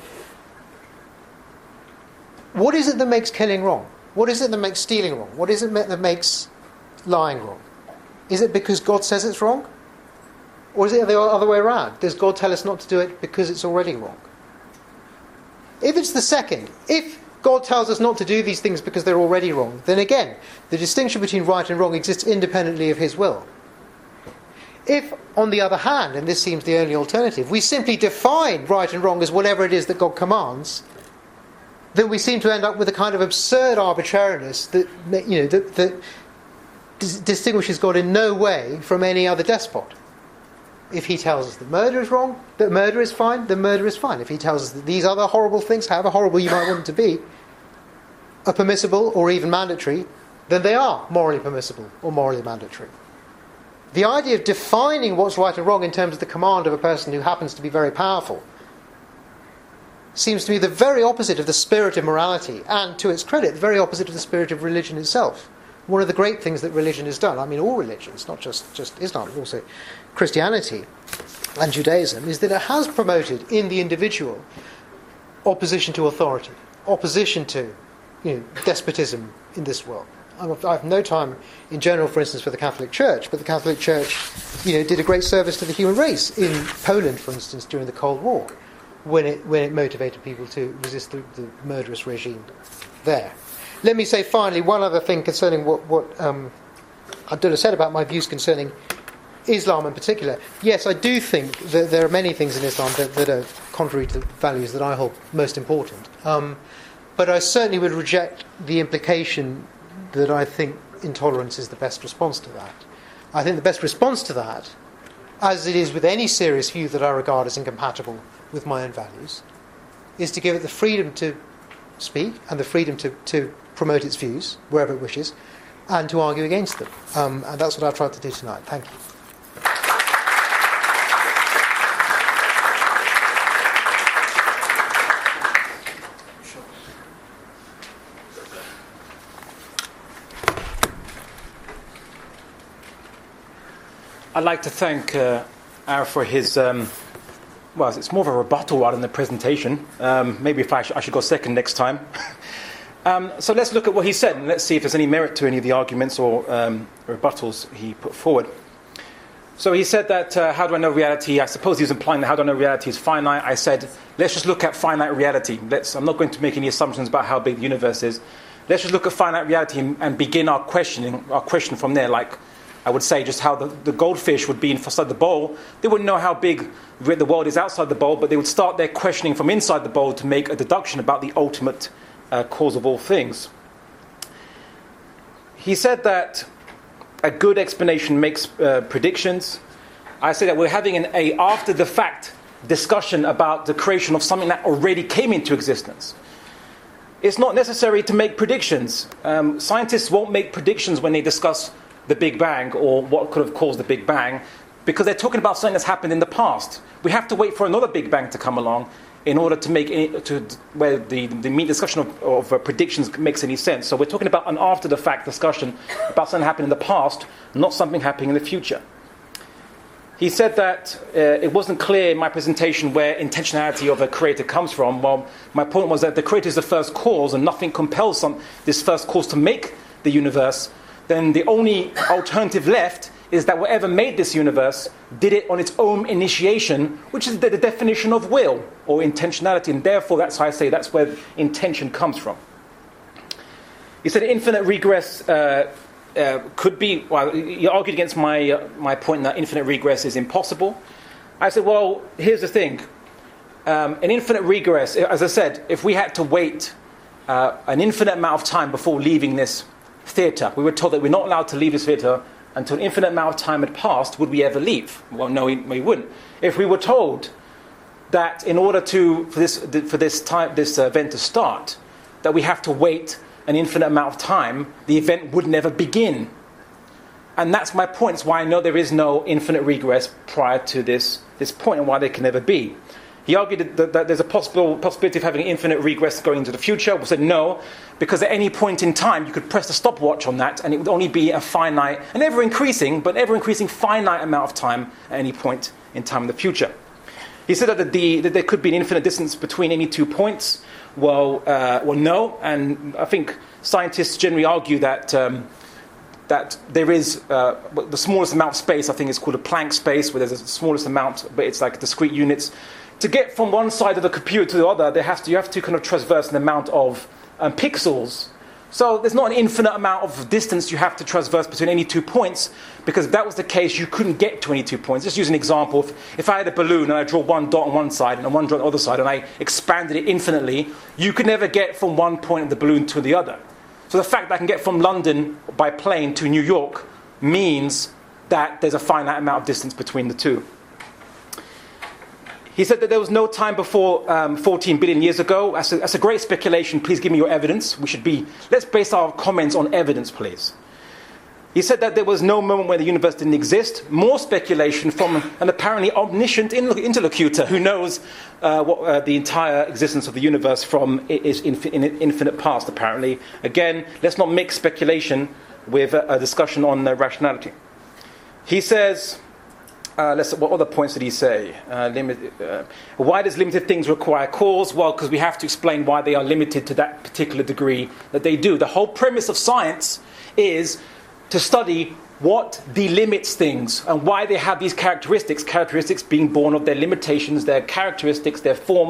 what is it that makes killing wrong? What is it that makes stealing wrong? What is it that makes lying wrong? Is it because God says it's wrong? Or is it the other way around? Does God tell us not to do it because it's already wrong? If it's the second, if God tells us not to do these things because they're already wrong, then again, the distinction between right and wrong exists independently of his will. If, on the other hand, and this seems the only alternative, we simply define right and wrong as whatever it is that God commands, then we seem to end up with a kind of absurd arbitrariness that distinguishes God in no way from any other despot. If he tells us that murder is wrong, that murder is fine, then murder is fine. If he tells us that these other horrible things, however horrible you might want them to be, are permissible or even mandatory, then they are morally permissible or morally mandatory. The idea of defining what's right and wrong in terms of the command of a person who happens to be very powerful seems to me the very opposite of the spirit of morality, and, to its credit, the very opposite of the spirit of religion itself. One of the great things that religion has done, I mean all religions, not just Islam, but also Christianity and Judaism, is that it has promoted in the individual opposition to authority, opposition to despotism in this world. I have no time in general, for instance, for the Catholic Church, but the Catholic Church did a great service to the human race in Poland, for instance, during the Cold War, when it motivated people to resist the murderous regime there. Let me say finally one other thing concerning what Abdullah said about my views concerning Islam in particular. Yes, I do think that there are many things in Islam that are contrary to the values that I hold most important. But I certainly would reject the implication that I think intolerance is the best response to that. I think the best response to that, as it is with any serious view that I regard as incompatible with my own values, is to give it the freedom to speak and the freedom to promote its views wherever it wishes, and to argue against them. And that's what I've tried to do tonight. Thank you. I'd like to thank Arif for his, well, it's more of a rebuttal rather than a presentation. Maybe if I should go second next time. So let's look at what he said, and let's see if there's any merit to any of the arguments or rebuttals he put forward. So he said that, how do I know reality? I suppose he was implying that how do I know reality is finite. I said, let's just look at finite reality. I'm not going to make any assumptions about how big the universe is. Let's just look at finite reality and begin our question from there. Like, I would say just how the goldfish would be inside the bowl. They wouldn't know how big the world is outside the bowl, but they would start their questioning from inside the bowl to make a deduction about the ultimate cause of all things. He said that a good explanation makes predictions. I say that we're having an after-the-fact discussion about the creation of something that already came into existence. It's not necessary to make predictions. Scientists won't make predictions when they discuss the Big Bang or what could have caused the Big Bang, because they're talking about something that's happened in the past. We have to wait for another Big Bang to come along in order to make where the mean discussion of predictions makes any sense. So we're talking about an after-the-fact discussion about something happened in the past, not something happening in the future. He said that it wasn't clear in my presentation where intentionality of a creator comes from. Well, my point was that the creator is the first cause, and nothing compels this first cause to make the universe. Then the only alternative left is that whatever made this universe did it on its own initiation, which is the definition of will or intentionality, and therefore that's how I say that's where intention comes from. He said infinite regress could be, well, he argued against my point that infinite regress is impossible. I said, well, here's the thing. An infinite regress, as I said, if we had to wait an infinite amount of time before leaving this theatre, we were told that we're not allowed to leave this theatre until an infinite amount of time had passed, would we ever leave? Well, no, we wouldn't. If we were told that in order for this event to start, that we have to wait an infinite amount of time, the event would never begin. And that's my point. It's why I know there is no infinite regress prior to this point, and why there can never be. He argued that there's a possibility of having infinite regress going into the future. We said no, because at any point in time you could press the stopwatch on that, and it would only be a finite, an ever-increasing finite amount of time at any point in time in the future. He said that there could be an infinite distance between any 2 points. Well, no, and I think scientists generally argue that there is the smallest amount of space. I think it's called a Planck space, where there's the smallest amount, but it's like discrete units. To get from one side of the computer to the other, you have to kind of traverse an amount of pixels. So there's not an infinite amount of distance you have to traverse between any 2 points, because if that was the case, you couldn't get to any 2 points. Just use an example. If I had a balloon and I draw one dot on one side and one dot on the other side, and I expanded it infinitely, you could never get from one point of the balloon to the other. So the fact that I can get from London by plane to New York means that there's a finite amount of distance between the two. He said that there was no time before 14 billion years ago. That's a great speculation. Please give me your evidence. Let's base our comments on evidence, please. He said that there was no moment where the universe didn't exist. More speculation from an apparently omniscient interlocutor who knows what the entire existence of the universe from is infinite past, apparently. Again, let's not mix speculation with a discussion on rationality. He says... what other points did he say? Why does limited things require cause? Well, because we have to explain why they are limited to that particular degree that they do. The whole premise of science is to study what delimits things and why they have these characteristics being born of their limitations, their characteristics, their form,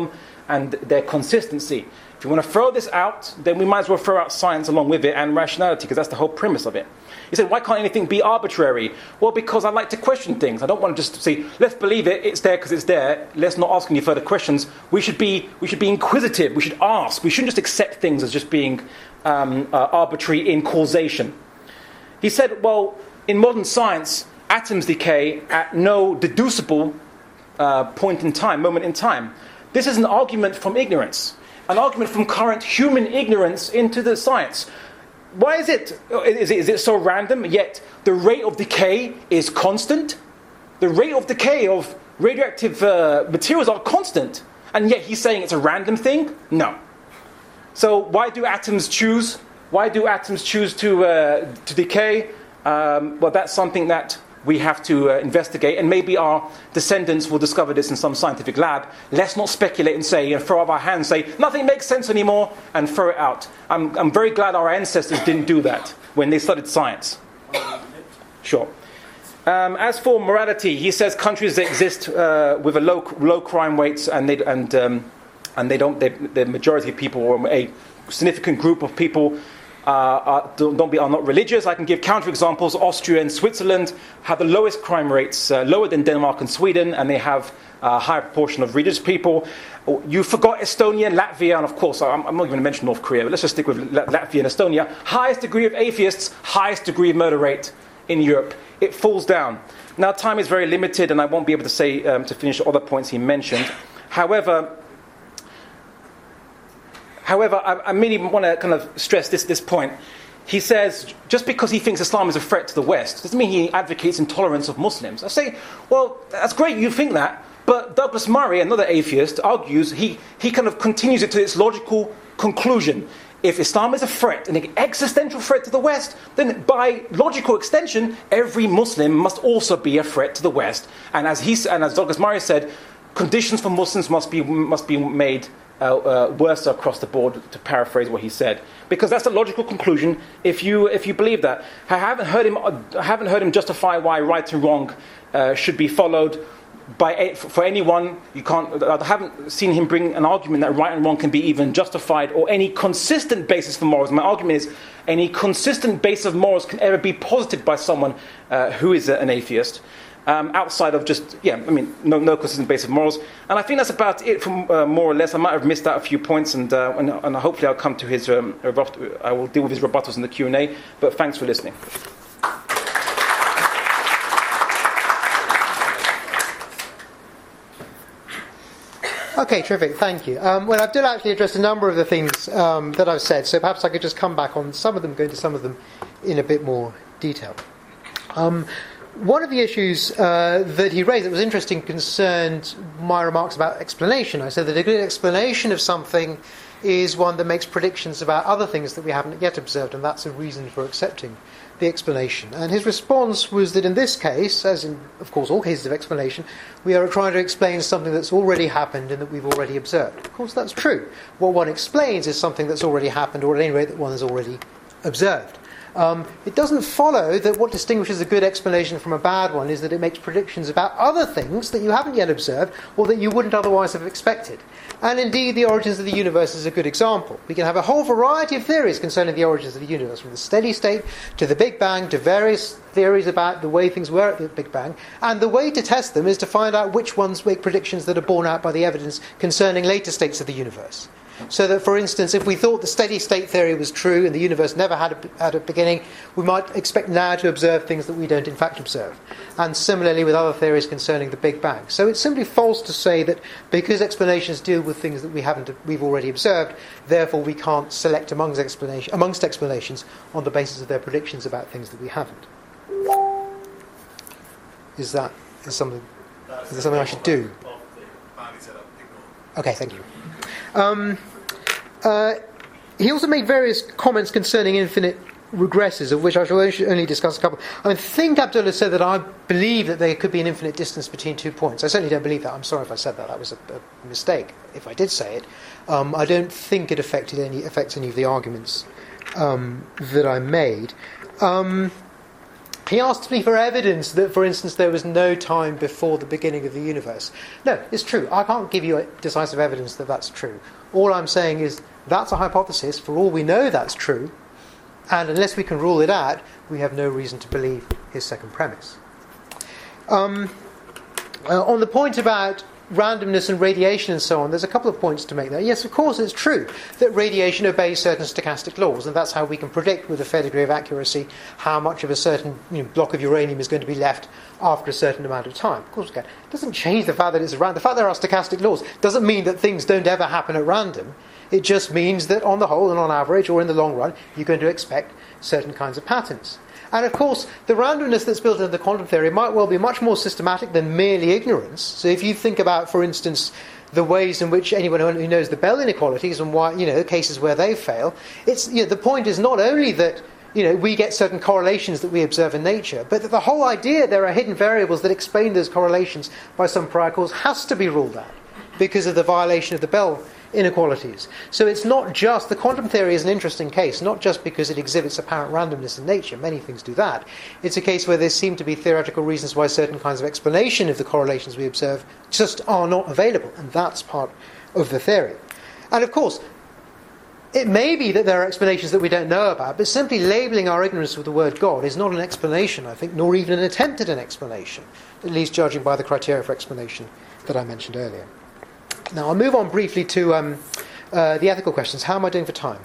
and their consistency. If you want to throw this out, then we might as well throw out science along with it and rationality, because that's the whole premise of it. He said, why can't anything be arbitrary? Well, because I like to question things. I don't want to just say, let's believe it, it's there because it's there. Let's not ask any further questions. We should be inquisitive. We should ask. We shouldn't just accept things as just being arbitrary in causation. He said, well, in modern science, atoms decay at no deducible moment in time. This is an argument from ignorance. An argument from current human ignorance into the science. Why is it? Is it so random? Yet the rate of decay is constant. The rate of decay of radioactive materials are constant, and yet he's saying it's a random thing. No. So why do atoms choose? Why do atoms choose to decay? Well, that's something that we have to investigate, and maybe our descendants will discover this in some scientific lab. Let's not speculate and say, throw up our hands, say, nothing makes sense anymore, and throw it out. I'm very glad our ancestors didn't do that when they studied science. Sure. As for morality, he says countries that exist with a low crime rates, and the majority of people, or a significant group of people, are not religious. I can give counterexamples. Austria and Switzerland have the lowest crime rates, lower than Denmark and Sweden, and they have a higher proportion of religious people. You forgot Estonia and Latvia, and of course, I'm not even going to mention North Korea, but let's just stick with Latvia and Estonia. Highest degree of atheists, highest degree of murder rate in Europe. It falls down. Now, time is very limited, and I won't be able to say to finish other points he mentioned. However, I really want to kind of stress this point. He says, just because he thinks Islam is a threat to the West, doesn't mean he advocates intolerance of Muslims. I say, well, that's great you think that, but Douglas Murray, another atheist, argues, he kind of continues it to its logical conclusion. If Islam is a threat, an existential threat to the West, then by logical extension, every Muslim must also be a threat to the West. And as Douglas Murray said, conditions for Muslims must be made worse across the board, to paraphrase what he said, because that's a logical conclusion. If you believe that, I haven't heard him justify why right and wrong should be followed for anyone. I haven't seen him bring an argument that right and wrong can be even justified, or any consistent basis for morals. My argument is any consistent basis of morals can ever be posited by someone who is an atheist. Outside of just, no consistent basis of morals. And I think that's about it, from more or less. I might have missed out a few points, and hopefully I'll come to his, I will deal with his rebuttals in the Q&A, but thanks for listening. Okay, terrific, thank you. Well, Abdullah actually addressed a number of the things that I've said, so perhaps I could just come back on some of them, go into some of them in a bit more detail. One of the issues that he raised that was interesting concerned my remarks about explanation. I said that a good explanation of something is one that makes predictions about other things that we haven't yet observed, and that's a reason for accepting the explanation. And his response was that in this case, as in, of course, all cases of explanation, we are trying to explain something that's already happened and that we've already observed. Of course, that's true. What one explains is something that's already happened, or at any rate that one has already observed. It doesn't follow that what distinguishes a good explanation from a bad one is that it makes predictions about other things that you haven't yet observed or that you wouldn't otherwise have expected. And indeed, the origins of the universe is a good example. We can have a whole variety of theories concerning the origins of the universe, from the steady state to the Big Bang to various theories about the way things were at the Big Bang. And the way to test them is to find out which ones make predictions that are borne out by the evidence concerning later states of the universe. So that, for instance, if we thought the steady-state theory was true and the universe never had a beginning, we might expect now to observe things that we don't in fact observe. And similarly with other theories concerning the Big Bang. So it's simply false to say that because explanations deal with things that we've already observed, therefore we can't select amongst explanations on the basis of their predictions about things that we haven't. Is that something I should do? Okay, thank you. He also made various comments concerning infinite regresses, of which I shall only discuss a couple. I think Abdullah said that I believe that there could be an infinite distance between 2 points. I certainly don't believe that. I'm sorry if I said that. That was a mistake. If I did say it, I don't think it affects any of the arguments that I made. He asked me for evidence that, for instance, there was no time before the beginning of the universe. No, it's true. I can't give you decisive evidence that that's true. All I'm saying is that's a hypothesis. For all we know, that's true. And unless we can rule it out, we have no reason to believe his second premise. On the point about randomness and radiation and so on, there's a couple of points to make there. Yes, of course, it's true that radiation obeys certain stochastic laws, and that's how we can predict with a fair degree of accuracy how much of a certain block of uranium is going to be left after a certain amount of time. Of course, we can. It doesn't change the fact that it's random. The fact there are stochastic laws doesn't mean that things don't ever happen at random. It just means that on the whole and on average, or in the long run, you're going to expect certain kinds of patterns. And of course, the randomness that's built into the quantum theory might well be much more systematic than merely ignorance. So if you think about, for instance, the ways in which anyone who knows the Bell inequalities and why, cases where they fail, it's the point is not only that we get certain correlations that we observe in nature, but that the whole idea there are hidden variables that explain those correlations by some prior cause has to be ruled out because of the violation of the Bell inequalities. So it's not just, the quantum theory is an interesting case, not just because it exhibits apparent randomness in nature, many things do that. It's a case where there seem to be theoretical reasons why certain kinds of explanation of the correlations we observe just are not available, and that's part of the theory. And of course, it may be that there are explanations that we don't know about, but simply labelling our ignorance with the word God is not an explanation, I think, nor even an attempt at an explanation, at least judging by the criteria for explanation that I mentioned earlier. Now, I'll move on briefly to the ethical questions. How am I doing for time?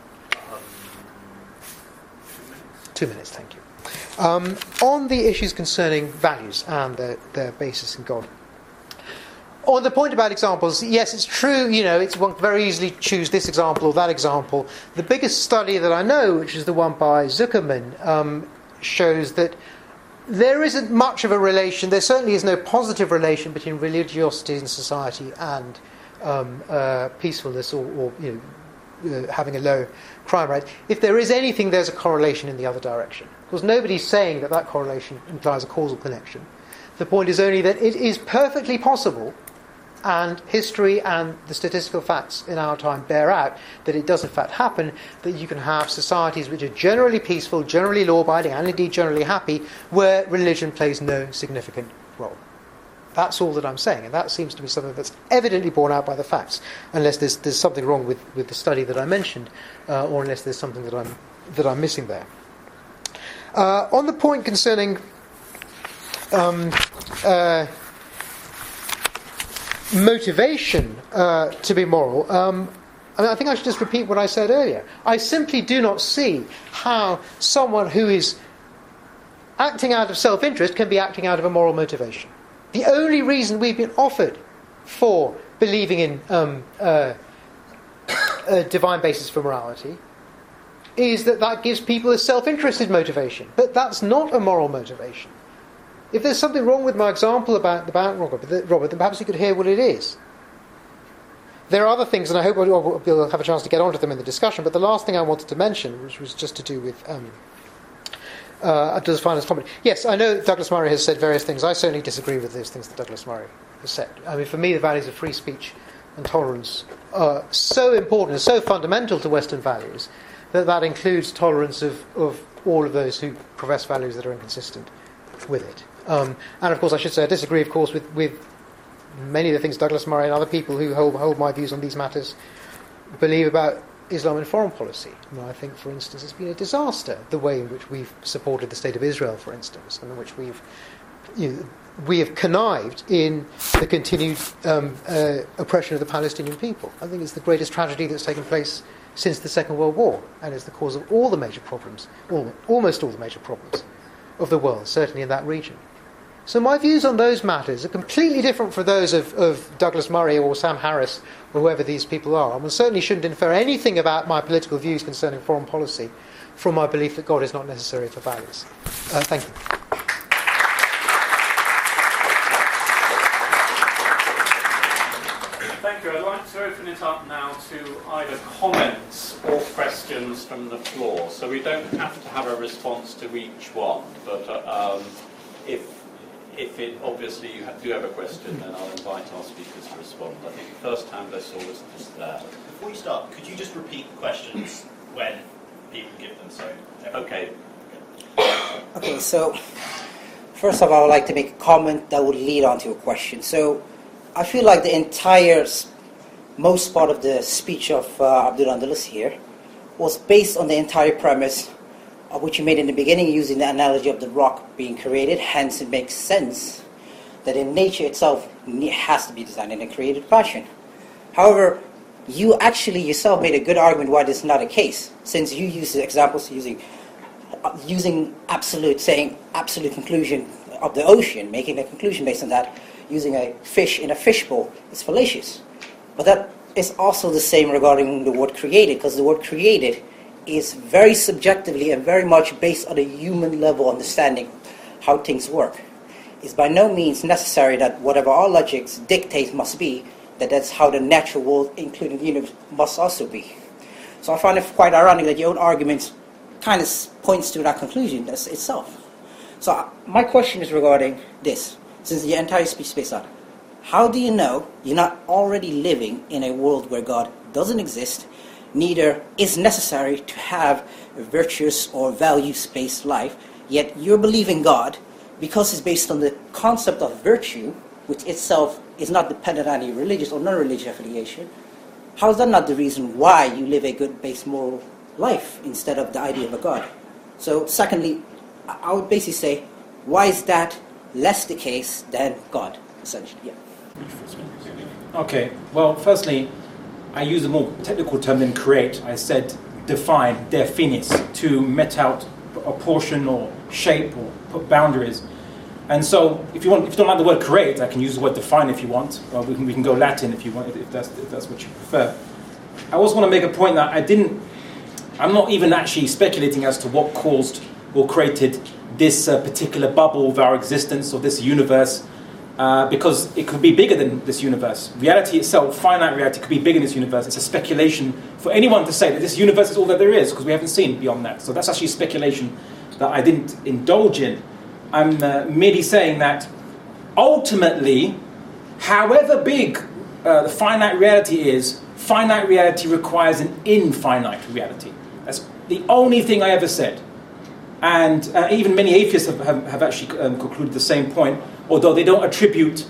2 minutes, thank you. On the issues concerning values and their basis in God. On the point about examples, yes, it's true, one can very easily choose this example or that example. The biggest study that I know, which is the one by Zuckerman, shows that there isn't much of a relation, there certainly is no positive relation between religiosity in society and peacefulness or having a low crime rate. If there is anything, there's a correlation in the other direction. Because nobody's saying that correlation implies a causal connection. The point is only that it is perfectly possible, and history and the statistical facts in our time bear out that it does in fact happen, that you can have societies which are generally peaceful, generally law-abiding, and indeed generally happy, where religion plays no significant role. That's all that I'm saying, and that seems to be something that's evidently borne out by the facts, unless there's something wrong with the study that I mentioned, or unless there's something that I'm missing there. On the point concerning motivation to be moral, I think I should just repeat what I said earlier. I simply do not see how someone who is acting out of self-interest can be acting out of a moral motivation. The only reason we've been offered for believing in a divine basis for morality is that gives people a self-interested motivation. But that's not a moral motivation. If there's something wrong with my example about Robert, then perhaps you could hear what it is. There are other things, and I hope we'll have a chance to get onto them in the discussion, but the last thing I wanted to mention, which was just to do with Abdullah's final comment. Yes, I know Douglas Murray has said various things. I certainly disagree with those things that Douglas Murray has said. I mean, for me, the values of free speech and tolerance are so important and so fundamental to Western values that includes tolerance of all of those who profess values that are inconsistent with it. And of course, I should say I disagree, of course, with many of the things Douglas Murray and other people who hold my views on these matters believe about Islam in foreign policy. I think, for instance, it's been a disaster, the way in which we've supported the State of Israel, for instance, and in which we have connived in the continued oppression of the Palestinian people. I think it's the greatest tragedy that's taken place since the Second World War, and is the cause of all the major problems, almost all the major problems of the world, certainly in that region. So my views on those matters are completely different from those of Douglas Murray or Sam Harris or whoever these people are, and certainly shouldn't infer anything about my political views concerning foreign policy from my belief that God is not necessary for values. Thank you. Thank you. I'd like to open it up now to either comments or questions from the floor. So we don't have to have a response to each one, but if it obviously you do have a question, then I'll invite our speakers to respond. I think the first hand I saw was just there. Before you start, could you just repeat the questions when people give them? So okay. Okay, so first of all, I would like to make a comment that would lead on to your question. So I feel like the entire, most part of the speech of Abdul Andalus here was based on the entire premise of which you made in the beginning using the analogy of the rock being created. Hence, it makes sense that in nature itself has to be designed in a created fashion. However, you actually yourself made a good argument why this is not a case, since you used the examples using saying absolute conclusion of the ocean, making a conclusion based on that, using a fish in a fishbowl is fallacious. But that is also the same regarding the word created, because the word created is very subjectively and very much based on a human level understanding how things work. It's by no means necessary that whatever our logics dictates must be, that's how the natural world, including the universe, must also be. So I find it quite ironic that your own argument kind of points to that conclusion itself. So my question is regarding this, since the entire speech is based on, how do you know you're not already living in a world where God doesn't exist, neither is necessary to have a virtuous or values-based life, yet you're believing God because it's based on the concept of virtue, which itself is not dependent on any religious or non-religious affiliation? How is that not the reason why you live a good base moral life instead of the idea of a God? So secondly, I would basically say, why is that less the case than God, essentially? Yeah. Okay, well, firstly, I use a more technical term than create. I said define, definis, to met out a portion or shape or put boundaries. And so, if you don't like the word create, I can use the word define if you want. Or we can go Latin if you want, if that's what you prefer. I also want to make a point that I'm not even actually speculating as to what caused or created this particular bubble of our existence or this universe, because it could be bigger than this universe. Reality itself, finite reality, could be bigger than this universe. It's a speculation for anyone to say that this universe is all that there is, because we haven't seen beyond that. So that's actually speculation that I didn't indulge in. I'm merely saying that ultimately, however big the finite reality is, finite reality requires an infinite reality. That's the only thing I ever said. And even many atheists have actually concluded the same point, although they don't attribute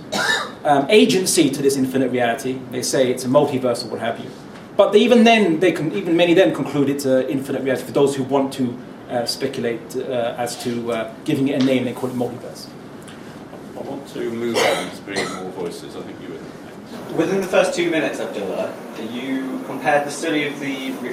agency to this infinite reality. They say it's a multiverse or what have you. But even many then conclude it's an infinite reality for those who want to speculate as to giving it a name. They call it multiverse. I want to move on to bring in more voices. I think you would. Within the first 2 minutes, Abdullah, you compared the study of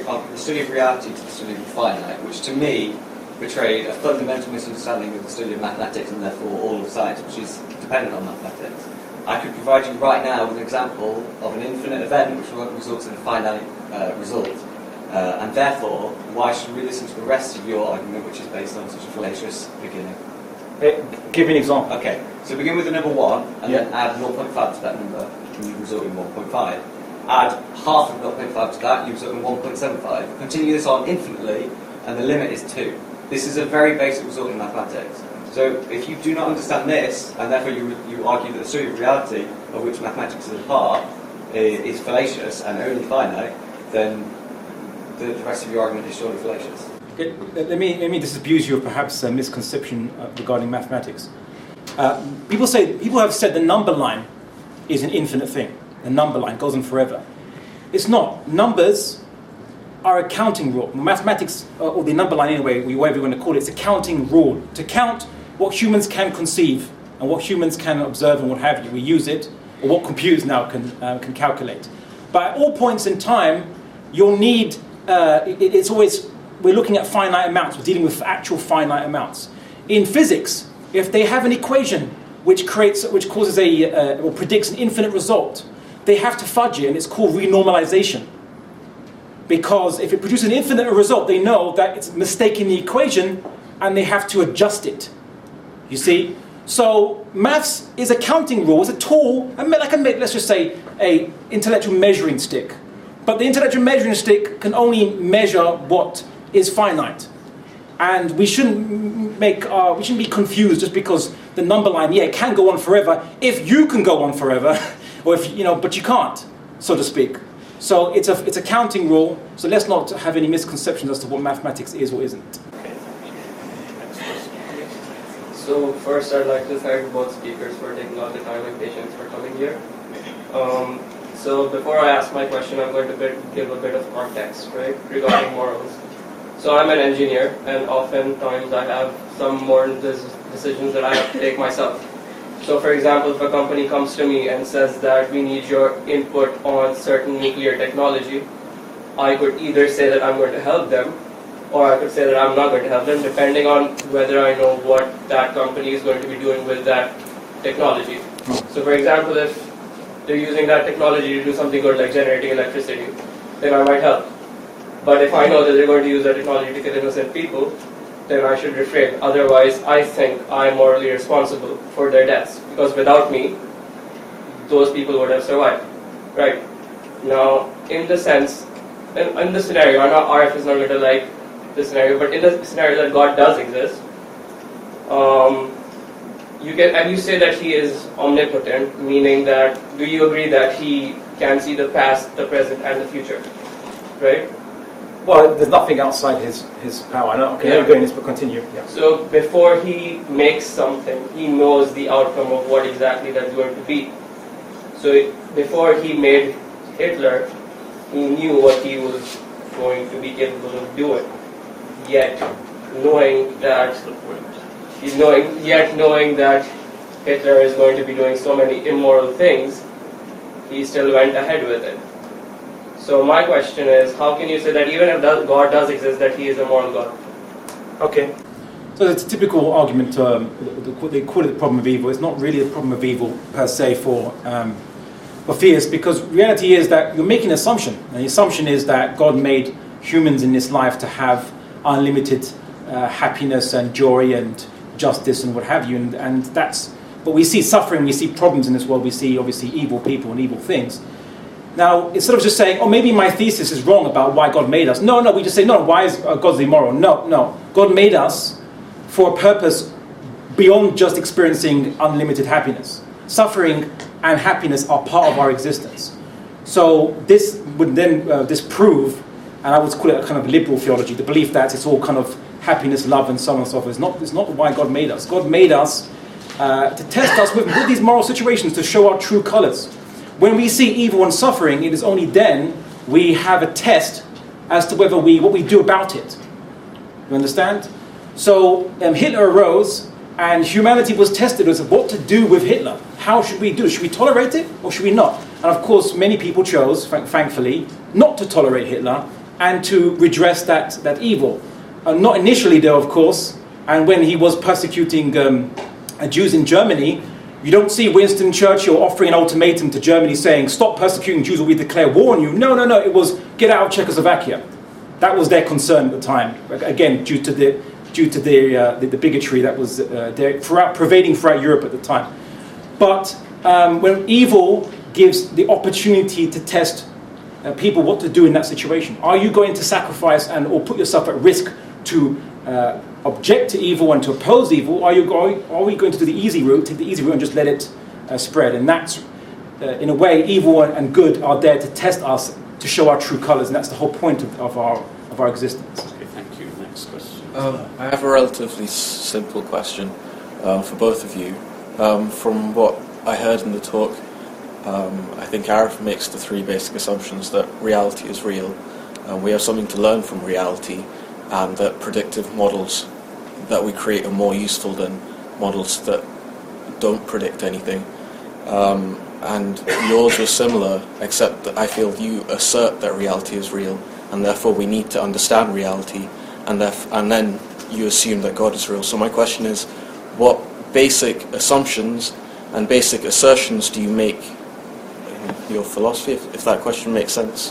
reality to the study of the finite, which to me betrayed a fundamental misunderstanding of the study of mathematics and therefore all of science, which is dependent on mathematics. I could provide you right now with an example of an infinite event which results in a finite result. And therefore, why should we listen to the rest of your argument, which is based on such a fallacious beginning? Give me an example. Okay, so begin with the number 1, and then add 0.5 to that number, and you result in 1.5. Add half of 0.5 to that, you result in 1.75. Continue this on infinitely, and the limit is 2. This is a very basic result in mathematics. So if you do not understand this, and therefore you argue that the study of reality, of which mathematics is a part, is fallacious and only finite, then the rest of your argument is surely fallacious. Okay, let me disabuse you of perhaps a misconception regarding mathematics. People have said the number line is an infinite thing. The number line goes on forever. It's not. Numbers are a counting rule. Mathematics, or the number line anyway, whatever you want to call it, it's a counting rule. To count what humans can conceive and what humans can observe and what have you. We use it, or what computers now can calculate. But at all points in time, you'll need, it's always, we're looking at finite amounts. We're dealing with actual finite amounts. In physics, if they have an equation which causes or predicts an infinite result, they have to fudge it, and it's called renormalization. Because if it produces an infinite result, they know that it's mistaking the equation, and they have to adjust it. You see? So maths is a counting rule, it's a tool, let's just say a intellectual measuring stick. But the intellectual measuring stick can only measure what is finite. And we shouldn't be confused just because the number line, it can go on forever if you can go on forever, or but you can't, so to speak. So it's a counting rule. So let's not have any misconceptions as to what mathematics is or isn't. So first I'd like to thank both speakers for taking all the time and patience for coming here. So before I ask my question, I'm going to give a bit of context, right, regarding morals. So I'm an engineer, and oftentimes I have some moral decisions that I have to take myself. So for example, if a company comes to me and says that we need your input on certain nuclear technology, I could either say that I'm going to help them, or I could say that I'm not going to help them, depending on whether I know what that company is going to be doing with that technology. So for example, if they're using that technology to do something good like generating electricity, then I might help. But if I know that they're going to use that technology to kill innocent people, then I should refrain. Otherwise, I think I'm morally responsible for their deaths. Because without me, those people would have survived. Right? Now, in the sense, in the scenario, I know RF is not going to like this scenario, but in the scenario that God does exist, you say that He is omnipotent, meaning that, do you agree that He can see the past, the present, and the future? Right? Well, there's nothing outside his power. I know. Okay, you're going this, but continue. Yeah. So before He makes something, He knows the outcome of what exactly that's going to be. So before He made Hitler, He knew what he was going to be capable of doing. Yet knowing that Hitler is going to be doing so many immoral things, he still went ahead with it. So my question is, how can you say that even if God does exist, that He is a moral God? Okay. So it's a typical argument. They call it the problem of evil. It's not really a problem of evil per se for theists, because reality is that you're making an assumption. And the assumption is that God made humans in this life to have unlimited happiness and joy and justice and what have you. And that's, but we see suffering, we see problems in this world, we see obviously evil people and evil things. Now, instead of just saying, oh, maybe my thesis is wrong about why God made us. No, we just say, no, why is God immoral? No. God made us for a purpose beyond just experiencing unlimited happiness. Suffering and happiness are part of our existence. So this would then disprove, and I would call it a kind of liberal theology, the belief that it's all kind of happiness, love, and so on and so forth. It's not why God made us. God made us to test us with these moral situations, to show our true colors. When we see evil and suffering, it is only then we have a test as to what we do about it. You understand? So Hitler arose, and humanity was tested as what to do with Hitler. How should we do it? Should we tolerate it or should we not? And of course, many people chose, thankfully, not to tolerate Hitler and to redress that evil. Not initially, though, of course. And when he was persecuting Jews in Germany, you don't see Winston Churchill offering an ultimatum to Germany saying, stop persecuting Jews or we declare war on you. No. It was, get out of Czechoslovakia. That was their concern at the time. Again, due to the bigotry that was pervading throughout Europe at the time. But when evil gives the opportunity to test people what to do in that situation, are you going to sacrifice or put yourself at risk to object to evil and to oppose evil? Are we going to do the easy route, take the easy route and just let it spread? And that's, in a way, evil and good are there to test us, to show our true colours, and that's the whole point of our existence. Okay, thank you. Next question. I have a relatively simple question for both of you. From what I heard in the talk, I think Arif makes the three basic assumptions that reality is real, we have something to learn from reality, and that predictive models that we create are more useful than models that don't predict anything. And yours was similar, except that I feel you assert that reality is real, and therefore we need to understand reality, and then you assume that God is real. So my question is, what basic assumptions and basic assertions do you make in your philosophy, if that question makes sense?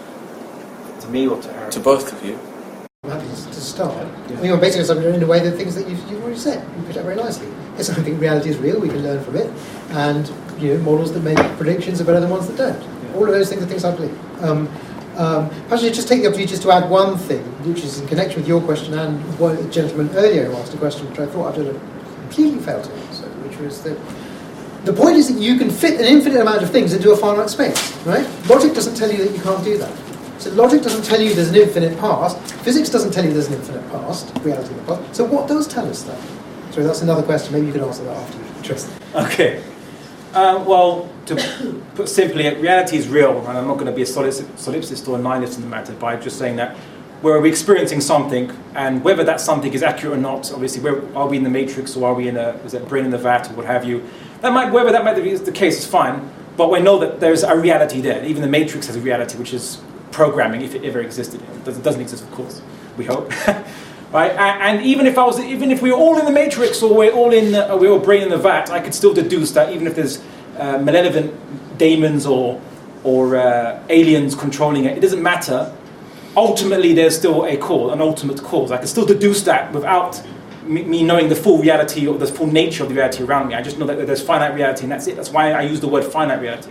To me or to Aaron? To both of you. I'm happy to start. Yeah. I mean, your basic assumption in a way, the things that you've already said, you put it very nicely. Yes, I think reality is real, we can learn from it, and models that make predictions are better than ones that don't. Yeah. All of those things are things I believe. Perhaps I just take the opportunity just to add one thing, which is in connection with your question and what a gentleman earlier asked a question which I thought I did completely failed to answer, which was that the point is that you can fit an infinite amount of things into a finite space, right? Logic doesn't tell you that you can't do that. So logic doesn't tell you there's an infinite past. Physics doesn't tell you there's an infinite past, reality of the past. So what does tell us that? Sorry, that's another question. Maybe you can answer that after you. Interesting. Okay. Well, to put simply, reality is real, and I'm not going to be a solipsist or a nihilist in the matter by just saying that we're experiencing something, and whether that something is accurate or not, obviously, are we in the matrix or are we in a brain in the vat or what have you? Whether that might be the case is fine, but we know that there's a reality there. Even the matrix has a reality, which is programming, if it ever existed. It doesn't exist, of course. We hope. Right? And even if we were all in the matrix or we're all brain in the vat, I could still deduce that even if there's malevolent daemons or aliens controlling it, it doesn't matter. Ultimately, there's still an ultimate cause. I can still deduce that without me knowing the full reality or the full nature of the reality around me. I just know that there's finite reality, and that's it. That's why I use the word finite reality.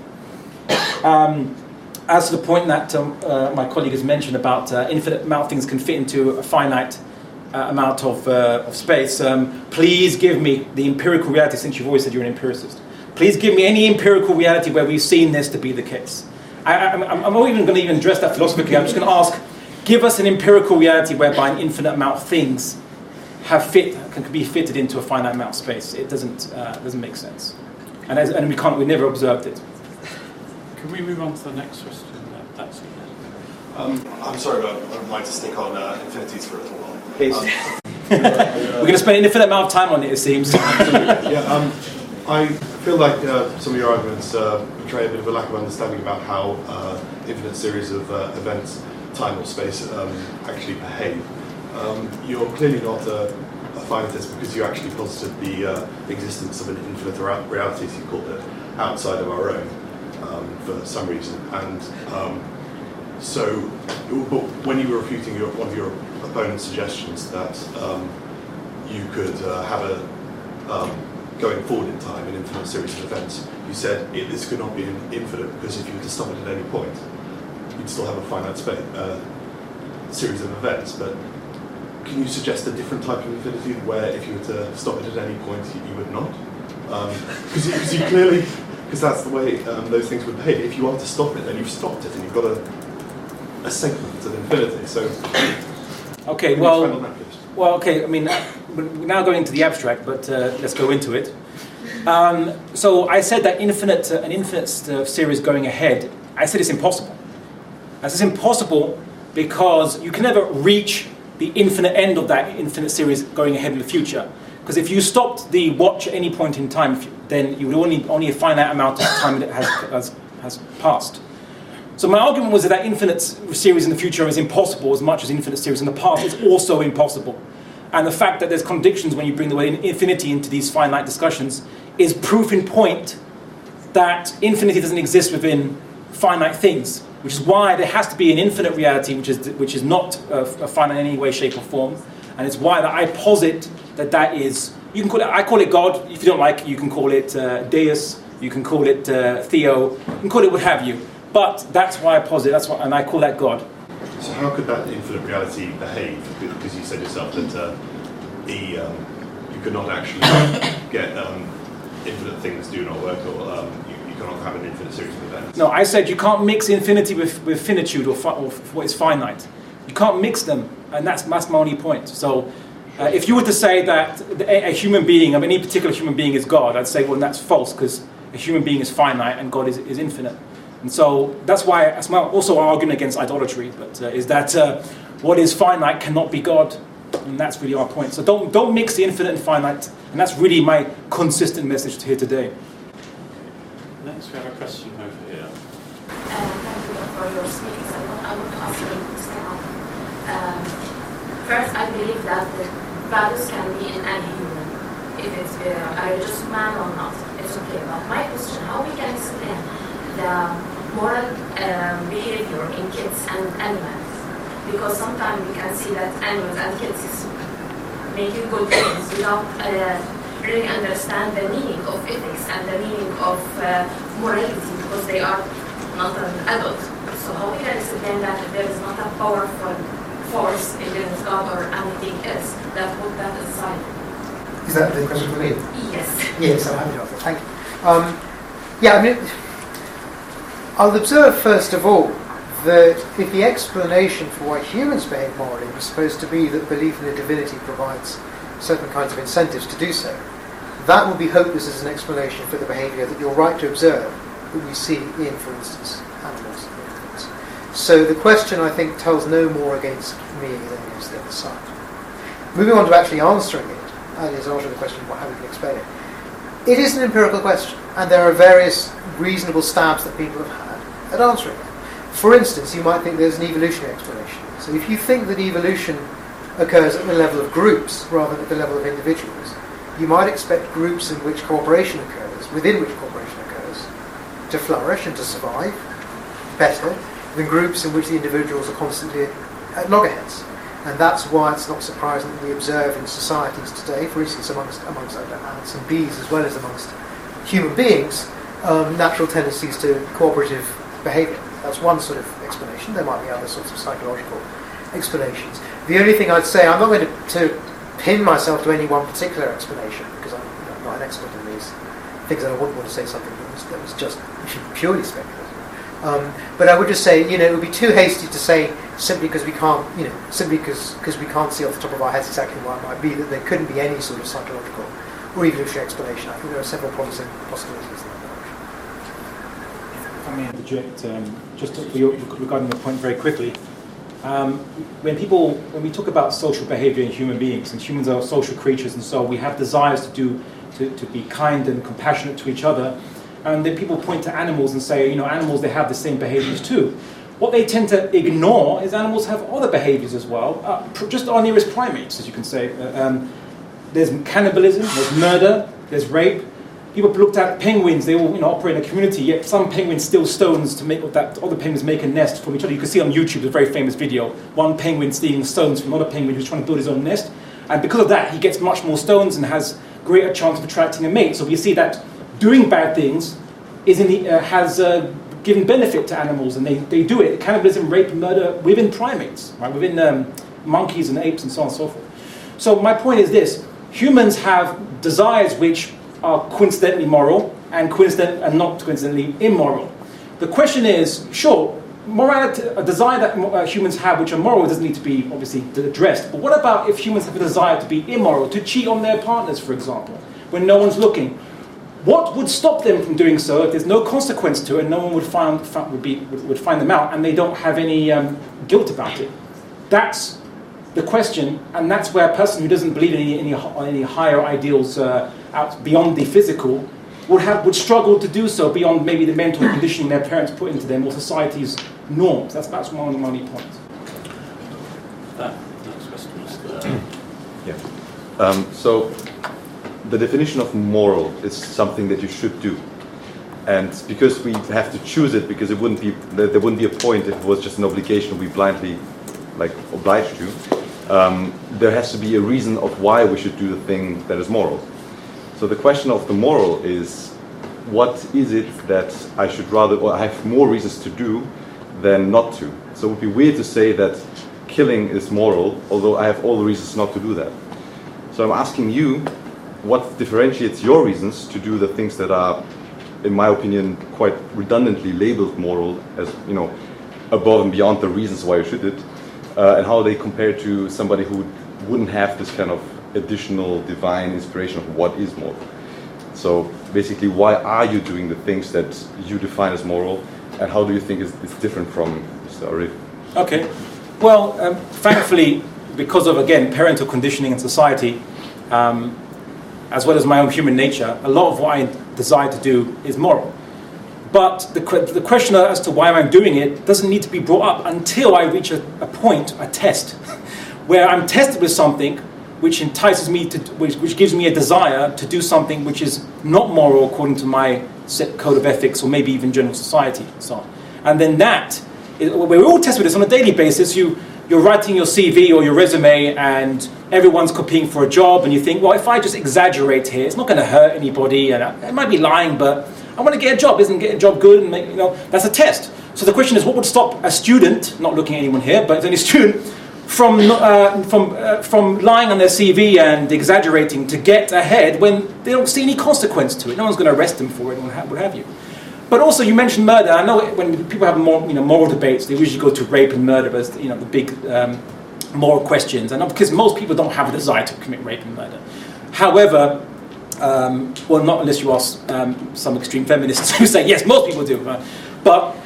As to the point that my colleague has mentioned about infinite amount of things can fit into a finite amount of space, please give me the empirical reality, since you've always said you're an empiricist. Please give me any empirical reality where we've seen this to be the case. I'm not even going to address that philosophically. I'm just going to ask, give us an empirical reality whereby an infinite amount of things can be fitted into a finite amount of space. It doesn't make sense, and we never observed it. Can we move on to the next question? That's it. I'm sorry, but I'd like to stick on infinities for a little while. Please. We're going to spend an infinite amount of time on it, it seems. Yeah, I feel like some of your arguments portray a bit of a lack of understanding about how infinite series of events, time or space, actually behave. You're clearly not a finitist because you actually posited the existence of an infinite reality, as you called it, outside of our own for some reason. And but when you were refuting one of your opponent's suggestions that you could have going forward in time, an infinite series of events, you said this could not be infinite because if you were to stop it at any point, you'd still have a finite series of events. But can you suggest a different type of infinity where if you were to stop it at any point, you would not? Because that's the way those things would behave. If you are to stop it, then you've stopped it, and you've got a segment of infinity. So, okay, okay. I mean, we're now going into the abstract, but let's go into it. So I said that an infinite series going ahead. I said it's impossible. I said it's impossible because you can never reach the infinite end of that infinite series going ahead in the future. Because if you stopped the watch at any point in time, then you would only a finite amount of time that has passed. So my argument was that infinite series in the future is impossible as much as infinite series in the past is also impossible. And the fact that there's contradictions when you bring the word infinity into these finite discussions is proof in point that infinity doesn't exist within finite things, which is why there has to be an infinite reality which is not finite in any way, shape or form. And it's why that I posit that is, I call it God. If you don't like it, you can call it Deus, you can call it Theo, you can call it what have you. But that's why I posit, and I call that God. So how could that infinite reality behave? Because you said yourself that you could not actually get infinite things do not work, or you cannot have an infinite series of events. No, I said you can't mix infinity with finitude or what is finite. You can't mix them, and that's my only point. So if you were to say that a human being, any particular human being is God, I'd say, well, that's false, because a human being is finite and God is infinite. And so that's why I'm also arguing against idolatry, but is that what is finite cannot be God, and that's really our point. So don't mix the infinite and finite, and that's really my consistent message here today. Next, we have a question over here. Thank you for your speech. I would ask you to step up. First, I believe that the values can be in any human, if it's a religious man or not. It's okay. But my question: how we can explain the moral behavior in kids and animals? Because sometimes we can see that animals and kids is making good things without really understand the meaning of ethics and the meaning of morality, because they are not an adult. So how we can explain that if there is not a powerful force against God or anything else that put that aside? Is that the question for me? Yes. Yes, I'm happy to answer. Thank you. I'll observe first of all that if the explanation for why humans behave morally was supposed to be that belief in a divinity provides certain kinds of incentives to do so, that would be hopeless as an explanation for the behaviour that you're right to observe that we see in, for instance, animals. So the question, I think, tells no more against me than against the other side. Moving on to actually answering it, that is answering the question of how we can explain it. It is an empirical question, and there are various reasonable stabs that people have had at answering it. For instance, you might think there's an evolutionary explanation. So if you think that evolution occurs at the level of groups rather than at the level of individuals, you might expect groups in which cooperation occurs, within which cooperation occurs, to flourish and to survive better than groups in which the individuals are constantly at loggerheads. And that's why it's not surprising that we observe in societies today, for instance amongst ants and bees as well as amongst human beings, natural tendencies to cooperative behaviour. That's one sort of explanation. There might be other sorts of psychological explanations. The only thing I'd say, I'm not going to pin myself to any one particular explanation, because I'm not an expert in these things, and I wouldn't want to say something that was just purely speculative. But I would just say, it would be too hasty to say simply because we can't, simply because we can't see off the top of our heads exactly what it might be, that there couldn't be any sort of psychological or evolutionary explanation. I think there are several promising possibilities in that direction. If I may interject, just regarding your point very quickly. When we talk about social behaviour in human beings, and humans are social creatures, and so we have desires to be kind and compassionate to each other, and then people point to animals and say, animals, they have the same behaviours too. What they tend to ignore is animals have other behaviours as well, just our nearest primates, as you can say. There's cannibalism, there's murder, there's rape. People looked at penguins, they all operate in a community, yet some penguins steal stones to make that other penguins make a nest from each other. You can see on YouTube a very famous video, one penguin stealing stones from another penguin who's trying to build his own nest. And because of that, he gets much more stones and has greater chance of attracting a mate. So we see that doing bad things has given benefit to animals, and they do it. Cannibalism, rape, murder within primates, right? Within monkeys and apes and so on and so forth. So my point is this: humans have desires which are coincidentally moral and not coincidentally immoral. The question is, sure, morality, a desire that humans have which are moral doesn't need to be obviously addressed. But what about if humans have a desire to be immoral, to cheat on their partners, for example, when no one's looking? What would stop them from doing so if there's no consequence to it and no one would find them out and they don't have any guilt about it? That's the question, and that's where a person who doesn't believe in any higher ideals out beyond the physical would struggle to do so beyond maybe the mental conditioning their parents put into them or society's norms. That's my only point. Next question. So the definition of moral is something that you should do, and because we have to choose it, because there wouldn't be a point if it was just an obligation we blindly obliged to. There has to be a reason of why we should do the thing that is moral. So the question of the moral is, what is it that I should rather, or I have more reasons to do than not to? So it would be weird to say that killing is moral, although I have all the reasons not to do that. So I'm asking you, what differentiates your reasons to do the things that are, in my opinion, quite redundantly labeled moral as, above and beyond the reasons why you should it, and how they compare to somebody who wouldn't have this kind of additional divine inspiration of what is moral. So basically, why are you doing the things that you define as moral, and how do you think it's different from Mr. Arif? Okay. Well, thankfully, because of, again, parental conditioning in society, as well as my own human nature, a lot of what I desire to do is moral. But the question as to why I'm doing it doesn't need to be brought up until I reach a point, a test, where I'm tested with something which entices me to, which gives me a desire to do something which is not moral according to my set code of ethics, or maybe even general society and so on. And then we're all tested with this on a daily basis. You're writing your CV or your resume, and everyone's competing for a job, and you think, well, if I just exaggerate here, it's not going to hurt anybody, and I might be lying, but I want to get a job. Isn't getting a job good? And that's a test. So the question is, what would stop a student, not looking at anyone here, but any student, from lying on their CV and exaggerating to get ahead when they don't see any consequence to it? No one's going to arrest them for it, and what have you. But also, you mentioned murder. I know when people have moral debates, they usually go to rape and murder as the big moral questions, and because most people don't have a desire to commit rape and murder. However, well, not unless you ask some extreme feminists who say yes, most people do. But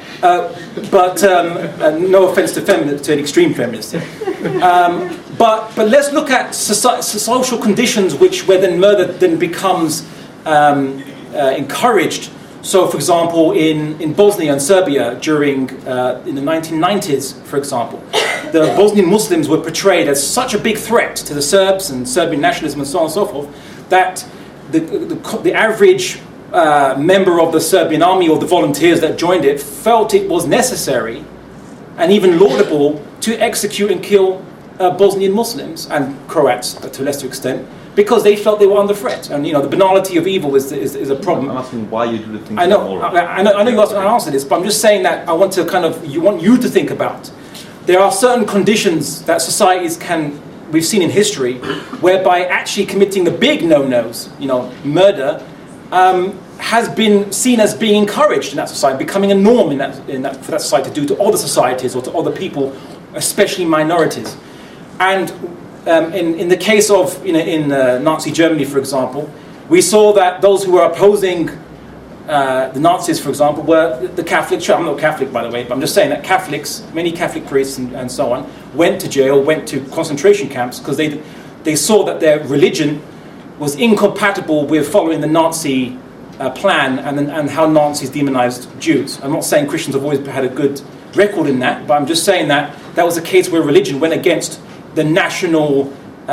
no offense to an extreme feminist here. But let's look at social conditions where then murder then becomes encouraged. So, for example, in Bosnia and Serbia in the 1990s, for example, the Bosnian Muslims were portrayed as such a big threat to the Serbs and Serbian nationalism and so on and so forth that the average member of the Serbian army or the volunteers that joined it felt it was necessary and even laudable to execute and kill Bosnian Muslims and Croats to a lesser extent, because they felt they were under threat. And the banality of evil is a problem. I'm asking why you do the things. I know you asked me to answer this, but I'm just saying that I want to want you to think about. There are certain conditions that societies we've seen in history, whereby actually committing the big no-nos, murder, has been seen as being encouraged in that society, becoming a norm for that society to do to other societies or to other people, especially minorities. And in the case of in Nazi Germany, for example, we saw that those who were opposing the Nazis, for example, were the Catholic Church. I'm not Catholic, by the way, but I'm just saying that Catholics, many Catholic priests and so on, went to jail, went to concentration camps because they saw that their religion was incompatible with following the Nazi plan and how Nazis demonized Jews. I'm not saying Christians have always had a good record in that, but I'm just saying that was a case where religion went against the national,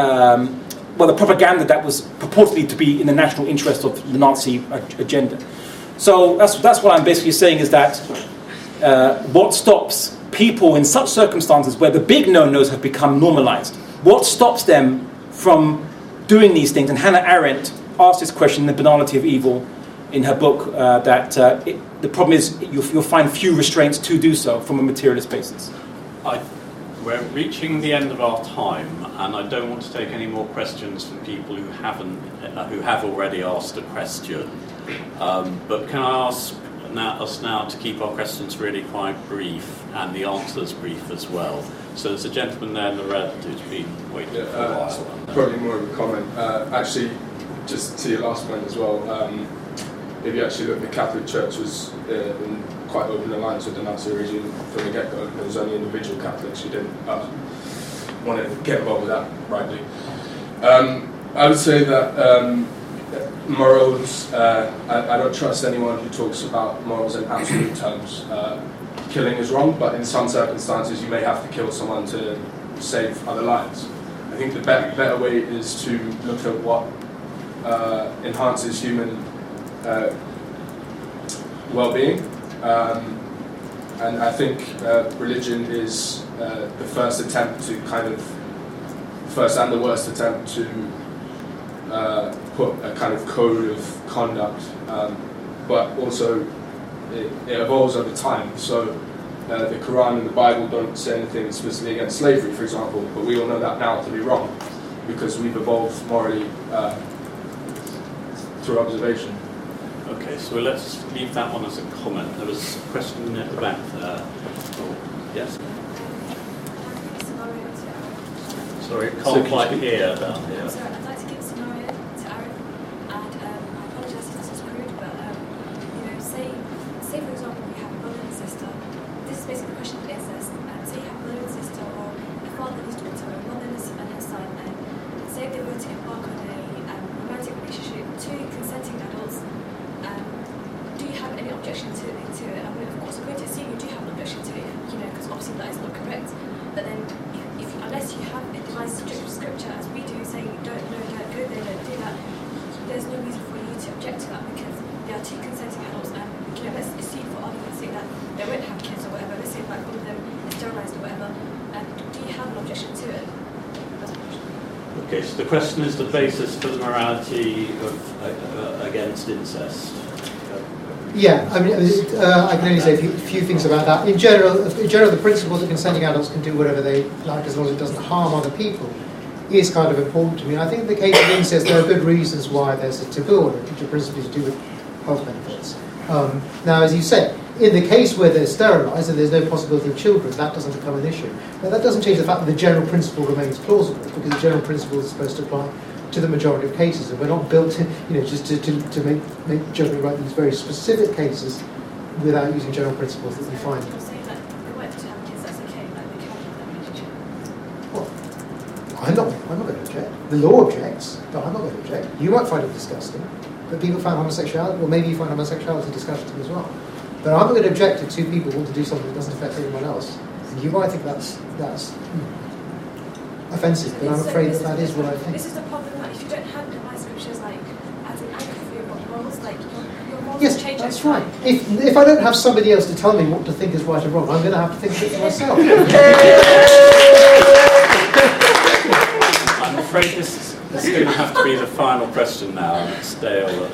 the propaganda that was purportedly to be in the national interest of the Nazi agenda. So that's what I'm basically saying is that what stops people in such circumstances where the big no-nos have become normalized, what stops them from doing these things? And Hannah Arendt asked this question in The Banality of Evil in her book, the problem is you'll find few restraints to do so from a materialist basis. We're reaching the end of our time, and I don't want to take any more questions from people who have already asked a question. But can I ask us now to keep our questions really quite brief and the answers brief as well? So there's a gentleman there in the red who's been waiting for a while. Probably more of a comment. Actually, just to your last point as well, if you actually look, the Catholic Church was in quite open alliance with the Nazi regime from the get-go. There was only individual Catholics who didn't want to get involved with that rightly. I would say that morals, I don't trust anyone who talks about morals in absolute terms. Killing is wrong, but in some circumstances you may have to kill someone to save other lives. I think the better way is to look at what enhances human well-being. And I think religion is the first attempt to first and the worst attempt to put a kind of code of conduct, but also it evolves over time. So the Quran and the Bible don't say anything explicitly against slavery, for example, but we all know that now to be wrong because we've evolved morally through observation. Okay, so let's leave that one as a comment. There was a question at the back there. Yes? Sorry, can't quite hear down here. Sorry, I'd like to give a scenario to Aaron, and I apologise if this is crude, but say for example you have a brother and sister. This is basically the question of incest. Say you have a brother and sister, or a father and his daughter, a mother and her son, and say they were to embark on a romantic relationship, two consenting adults. Do you have any objection to it? I mean, of course, I'm going to assume you do have an objection to it, because obviously that is not correct. But then, unless you have a divine scripture, as we do, saying don't go there, don't do that, there's no reason for you to object to that because they are two consenting adults, and let's assume for argument's sake that they won't have kids or whatever. Let's say like one of them is sterilised or whatever. Do you have an objection to it? Okay, so the question is the basis for the morality against incest. Yeah, I mean, I can only say a few things about that. In general, the principle that consenting adults can do whatever they like as long as it doesn't harm other people is kind of important to me. I think in the case of incest, there are good reasons why there's a taboo on it, which are principally to do with health benefits. Now, as you said, in the case where they're sterilised and there's no possibility of children, that doesn't become an issue. But that doesn't change the fact that the general principle remains plausible, because the general principle is supposed to apply to the majority of cases, and we're not built to, just to make judgment about these very specific cases without using general principles that we find. You're saying that the right to have kids, that's okay, like they can have that relationship. Well, I'm not going to object. The law objects, but I'm not going to object. You might find it disgusting, but people find homosexuality, or maybe you find homosexuality disgusting as well. But I'm not going to object if two people want to do something that doesn't affect anyone else. And you might think that's offensive, but I'm afraid that is what I think. This is the problem, that if you don't have divine scriptures like as an anchor for your morals, like your morals Yes, change that's over right. time. If I don't have somebody else to tell me what to think is right or wrong, I'm going to have to think of it for myself. I'm afraid this is going to have to be the final question now. It's Dale.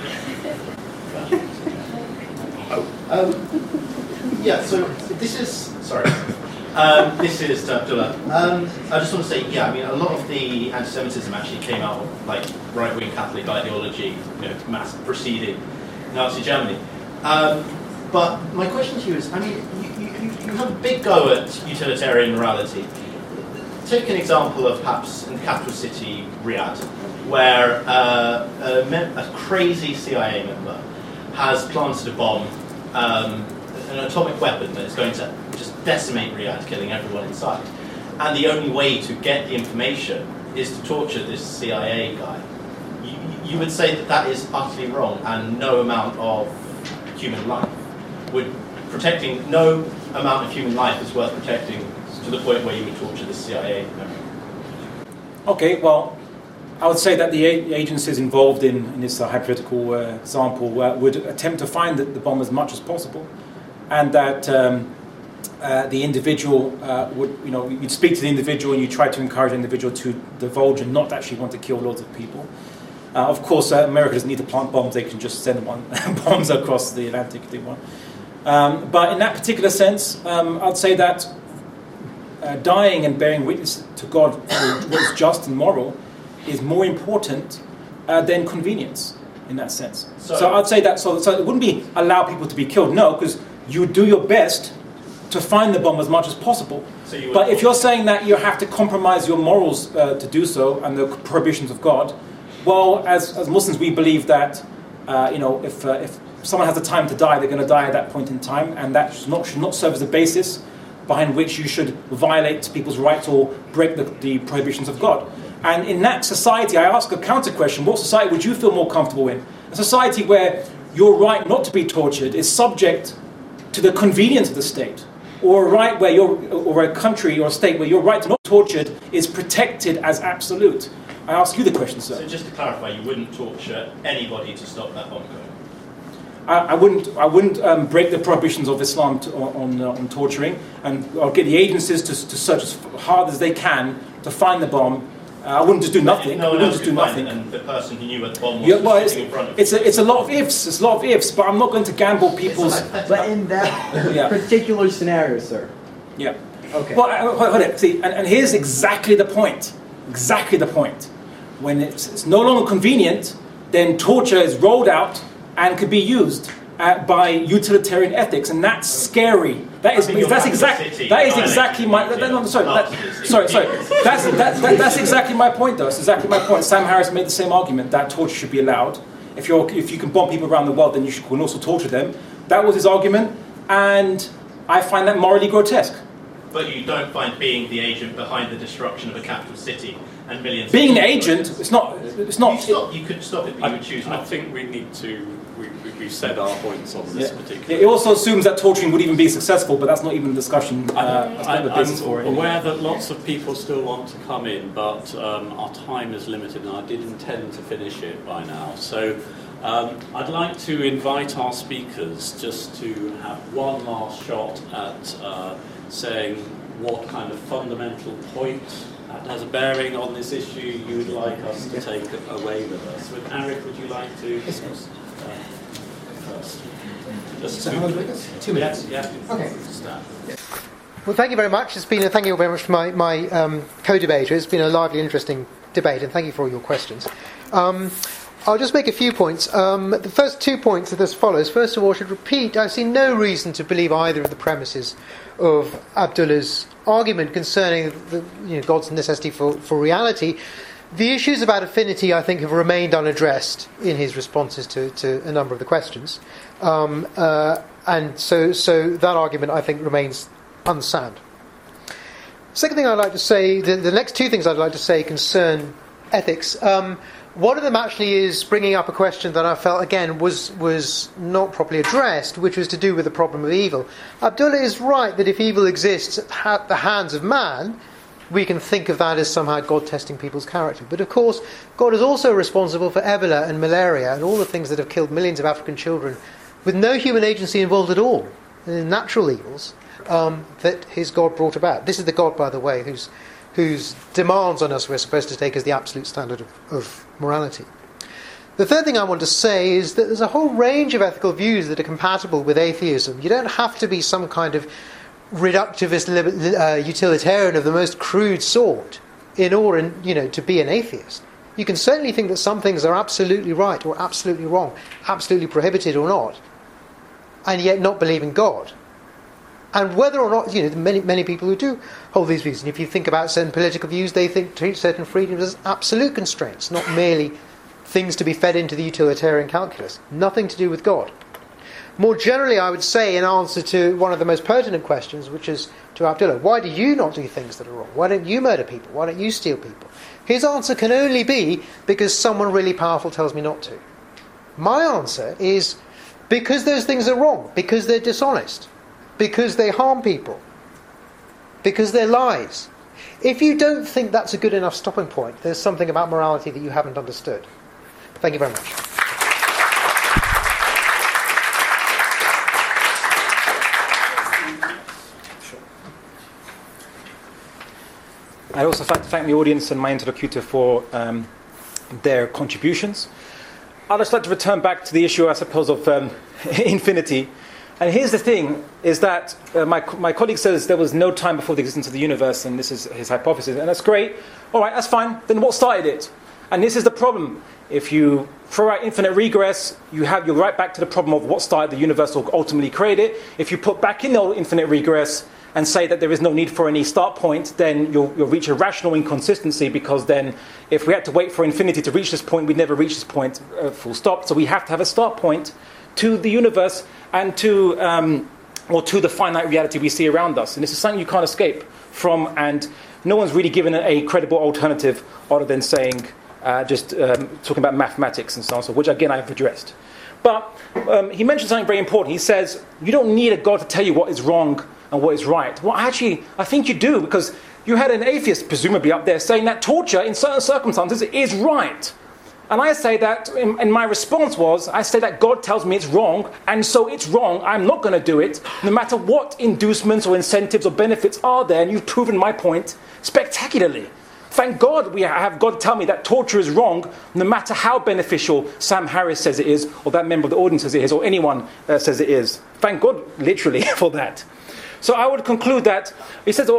So this is, this is Abdullah. I just want to say, a lot of the anti-Semitism actually came out of right-wing Catholic ideology, mass preceding Nazi Germany. But my question to you is, you have a big go at utilitarian morality. Take an example of perhaps in the capital city, Riyadh, where a crazy CIA member has planted a bomb, an atomic weapon that is going to just decimate Riyadh, killing everyone inside. And the only way to get the information is to torture this CIA guy. You would say that is utterly wrong, and no amount of human life no amount of human life is worth protecting to the point where you would torture the CIA member. Okay, well, I would say that the agencies involved in this hypothetical example would attempt to find the bomb as much as possible, and that the individual would, you'd speak to the individual and you try to encourage the individual to divulge and not actually want to kill loads of people. Of course, America doesn't need to plant bombs; they can just send bombs across the Atlantic if they want. But in that particular sense, I'd say that dying and bearing witness to God for what is just and moral is more important than convenience in that sense. So I'd say that. So it wouldn't be allow people to be killed. No, because you do your best to find the bomb as much as possible. But if you're saying that you have to compromise your morals to do so and the prohibitions of God, well, as Muslims, we believe that if someone has the time to die, they're going to die at that point in time, and that should not serve as a basis behind which you should violate people's rights or break the prohibitions of God. And in that society, I ask a counter question: what society would you feel more comfortable in? A society where your right not to be tortured is subject to the convenience of the state, or a right where or a country or a state where your right to not be tortured is protected as absolute? I ask you the question, sir. So just to clarify, you wouldn't torture anybody to stop that bomb going? I wouldn't break the prohibitions of Islam on torturing, and I'll get the agencies to search as hard as they can to find the bomb. I wouldn't just do nothing. No one else could find it, and the person who knew where the bomb was sitting in front of you. It's a lot of ifs. It's a lot of ifs, but I'm not going to gamble people's. But in that particular scenario, sir. Yeah. Okay. Well, hold it. See, and here's exactly the point. Exactly the point. When it's no longer convenient, then torture is rolled out and could be used by utilitarian ethics, and that's scary. That's exactly my. That's exactly my point, though. It's exactly my point. Sam Harris made the same argument that torture should be allowed. If you can bomb people around the world, then you can also torture them. That was his argument, and I find that morally grotesque. But you don't find being the agent behind the destruction of a capital city and millions. Being an agent, it's not. You could stop it, but you would choose not. I think we need to. We've said our points on this particular. It also assumes that torturing would even be successful, but that's not even a discussion. I'm aware that lots of people still want to come in, but our time is limited, and I did intend to finish it by now. So I'd like to invite our speakers just to have one last shot at saying what kind of fundamental point that has a bearing on this issue you would like us to take away with us. With Eric, would you like to first? So how long do we go? 2 minutes? Yeah. Okay. Well, thank you very much. Thank you very much for my co-debater. It's been a lively, interesting debate, and thank you for all your questions. I'll just make a few points. The first 2 points are as follows. First of all, I should repeat, I see no reason to believe either of the premises of Abdullah's argument concerning God's necessity for reality. The issues about affinity, I think, have remained unaddressed in his responses to a number of the questions. And so that argument, I think, remains unsound. Second thing I'd like to say, the next 2 things I'd like to say concern ethics. One of them actually is bringing up a question that I felt, again, was not properly addressed, which was to do with the problem of evil. Abdullah is right that if evil exists at the hands of man, we can think of that as somehow God testing people's character. But of course, God is also responsible for Ebola and malaria and all the things that have killed millions of African children with no human agency involved at all, in natural evils that his God brought about. This is the God, by the way, whose demands on us we're supposed to take as the absolute standard of morality. The third thing I want to say is that there's a whole range of ethical views that are compatible with atheism. You don't have to be some kind of reductivist utilitarian of the most crude sort in order, to be an atheist. You can certainly think that some things are absolutely right or absolutely wrong, absolutely prohibited or not, and yet not believe in God. And whether or not, many people who do hold these views, and if you think about certain political views, they treat certain freedoms as absolute constraints, not merely things to be fed into the utilitarian calculus. Nothing to do with God. More generally, I would say, in answer to one of the most pertinent questions, which is to Abdullah, why do you not do things that are wrong? Why don't you murder people? Why don't you steal people? His answer can only be, because someone really powerful tells me not to. My answer is, because those things are wrong, because they're dishonest, because they harm people, because they're lies. If you don't think that's a good enough stopping point, there's something about morality that you haven't understood. Thank you very much. I'd also like to thank the audience and my interlocutor for their contributions. I'd just like to return back to the issue, I suppose, of infinity. And here's the thing, is that my colleague says there was no time before the existence of the universe, and this is his hypothesis, and that's great. All right, that's fine. Then what started it? And this is the problem. If you throw out infinite regress, you're right back to the problem of what started the universe or ultimately created it. If you put back in the infinite regress and say that there is no need for any start point, then you'll reach a rational inconsistency, because then if we had to wait for infinity to reach this point, we'd never reach this point, full stop. So we have to have a start point to the universe and to the finite reality we see around us. And this is something you can't escape from, and no one's really given a credible alternative other than saying, talking about mathematics and so on, so which again I've addressed. But he mentioned something very important. He says, you don't need a God to tell you what is wrong and what is right. Well, actually, I think you do, because you had an atheist, presumably, up there saying that torture in certain circumstances is right. And I say that, and my response was, I say that God tells me it's wrong, and so it's wrong, I'm not going to do it, no matter what inducements or incentives or benefits are there, and you've proven my point spectacularly. Thank God I have God tell me that torture is wrong, no matter how beneficial Sam Harris says it is, or that member of the audience says it is, or anyone says it is. Thank God, literally, for that. So I would conclude that, he says,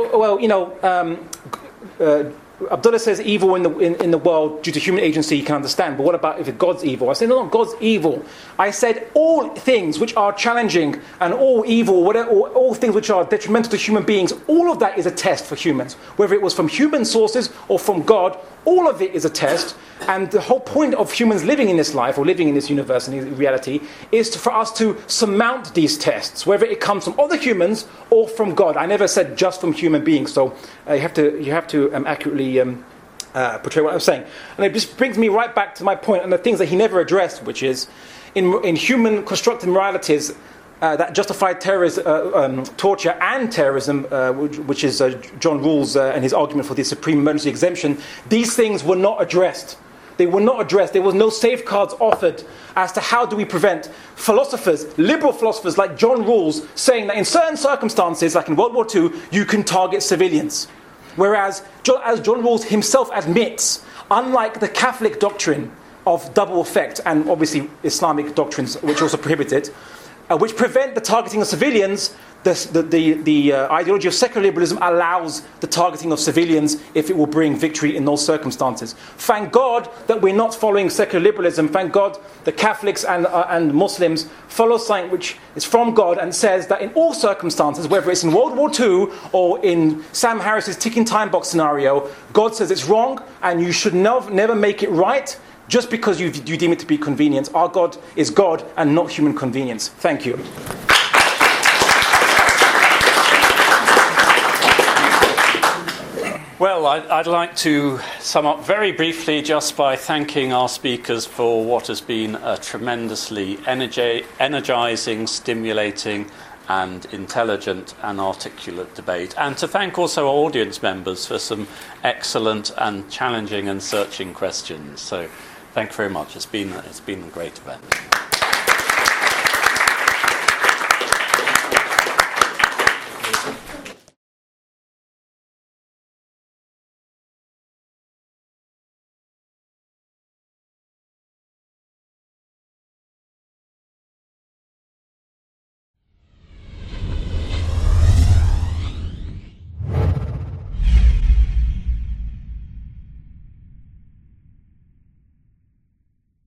Abdullah says evil in the world due to human agency you can understand, but what about if God's evil? I say no, God's evil. I said all things which are challenging and all evil, or all things which are detrimental to human beings, all of that is a test for humans. Whether it was from human sources or from God, all of it is a test. And the whole point of humans living in this life or living in this universe and in reality is for us to surmount these tests, whether it comes from other humans or from God. I never said just from human beings, so you have to accurately portray what I'm saying. And it just brings me right back to my point and the things that he never addressed, which is in human constructed moralities that justify torture and terrorism, which is John Rawls and his argument for the supreme emergency exemption. These things were not addressed. They were not addressed. There was no safeguards offered as to how do we prevent philosophers, liberal philosophers like John Rawls, saying that in certain circumstances, like in World War II, you can target civilians. Whereas, as John Rawls himself admits, unlike the Catholic doctrine of double effect, and obviously Islamic doctrines which also prohibit it, which prevent the targeting of civilians, the ideology of secular liberalism allows the targeting of civilians if it will bring victory in those circumstances. Thank God that we're not following secular liberalism. Thank God that Catholics and Muslims follow something which is from God and says that in all circumstances, whether it's in World War II or in Sam Harris's ticking time box scenario, God says it's wrong and you should never make it right just because you deem it to be convenient. Our God is God and not human convenience. Thank you. Well, I'd like to sum up very briefly just by thanking our speakers for what has been a tremendously energising, stimulating and intelligent and articulate debate. And to thank also our audience members for some excellent and challenging and searching questions. So thank you very much. It's been a great event.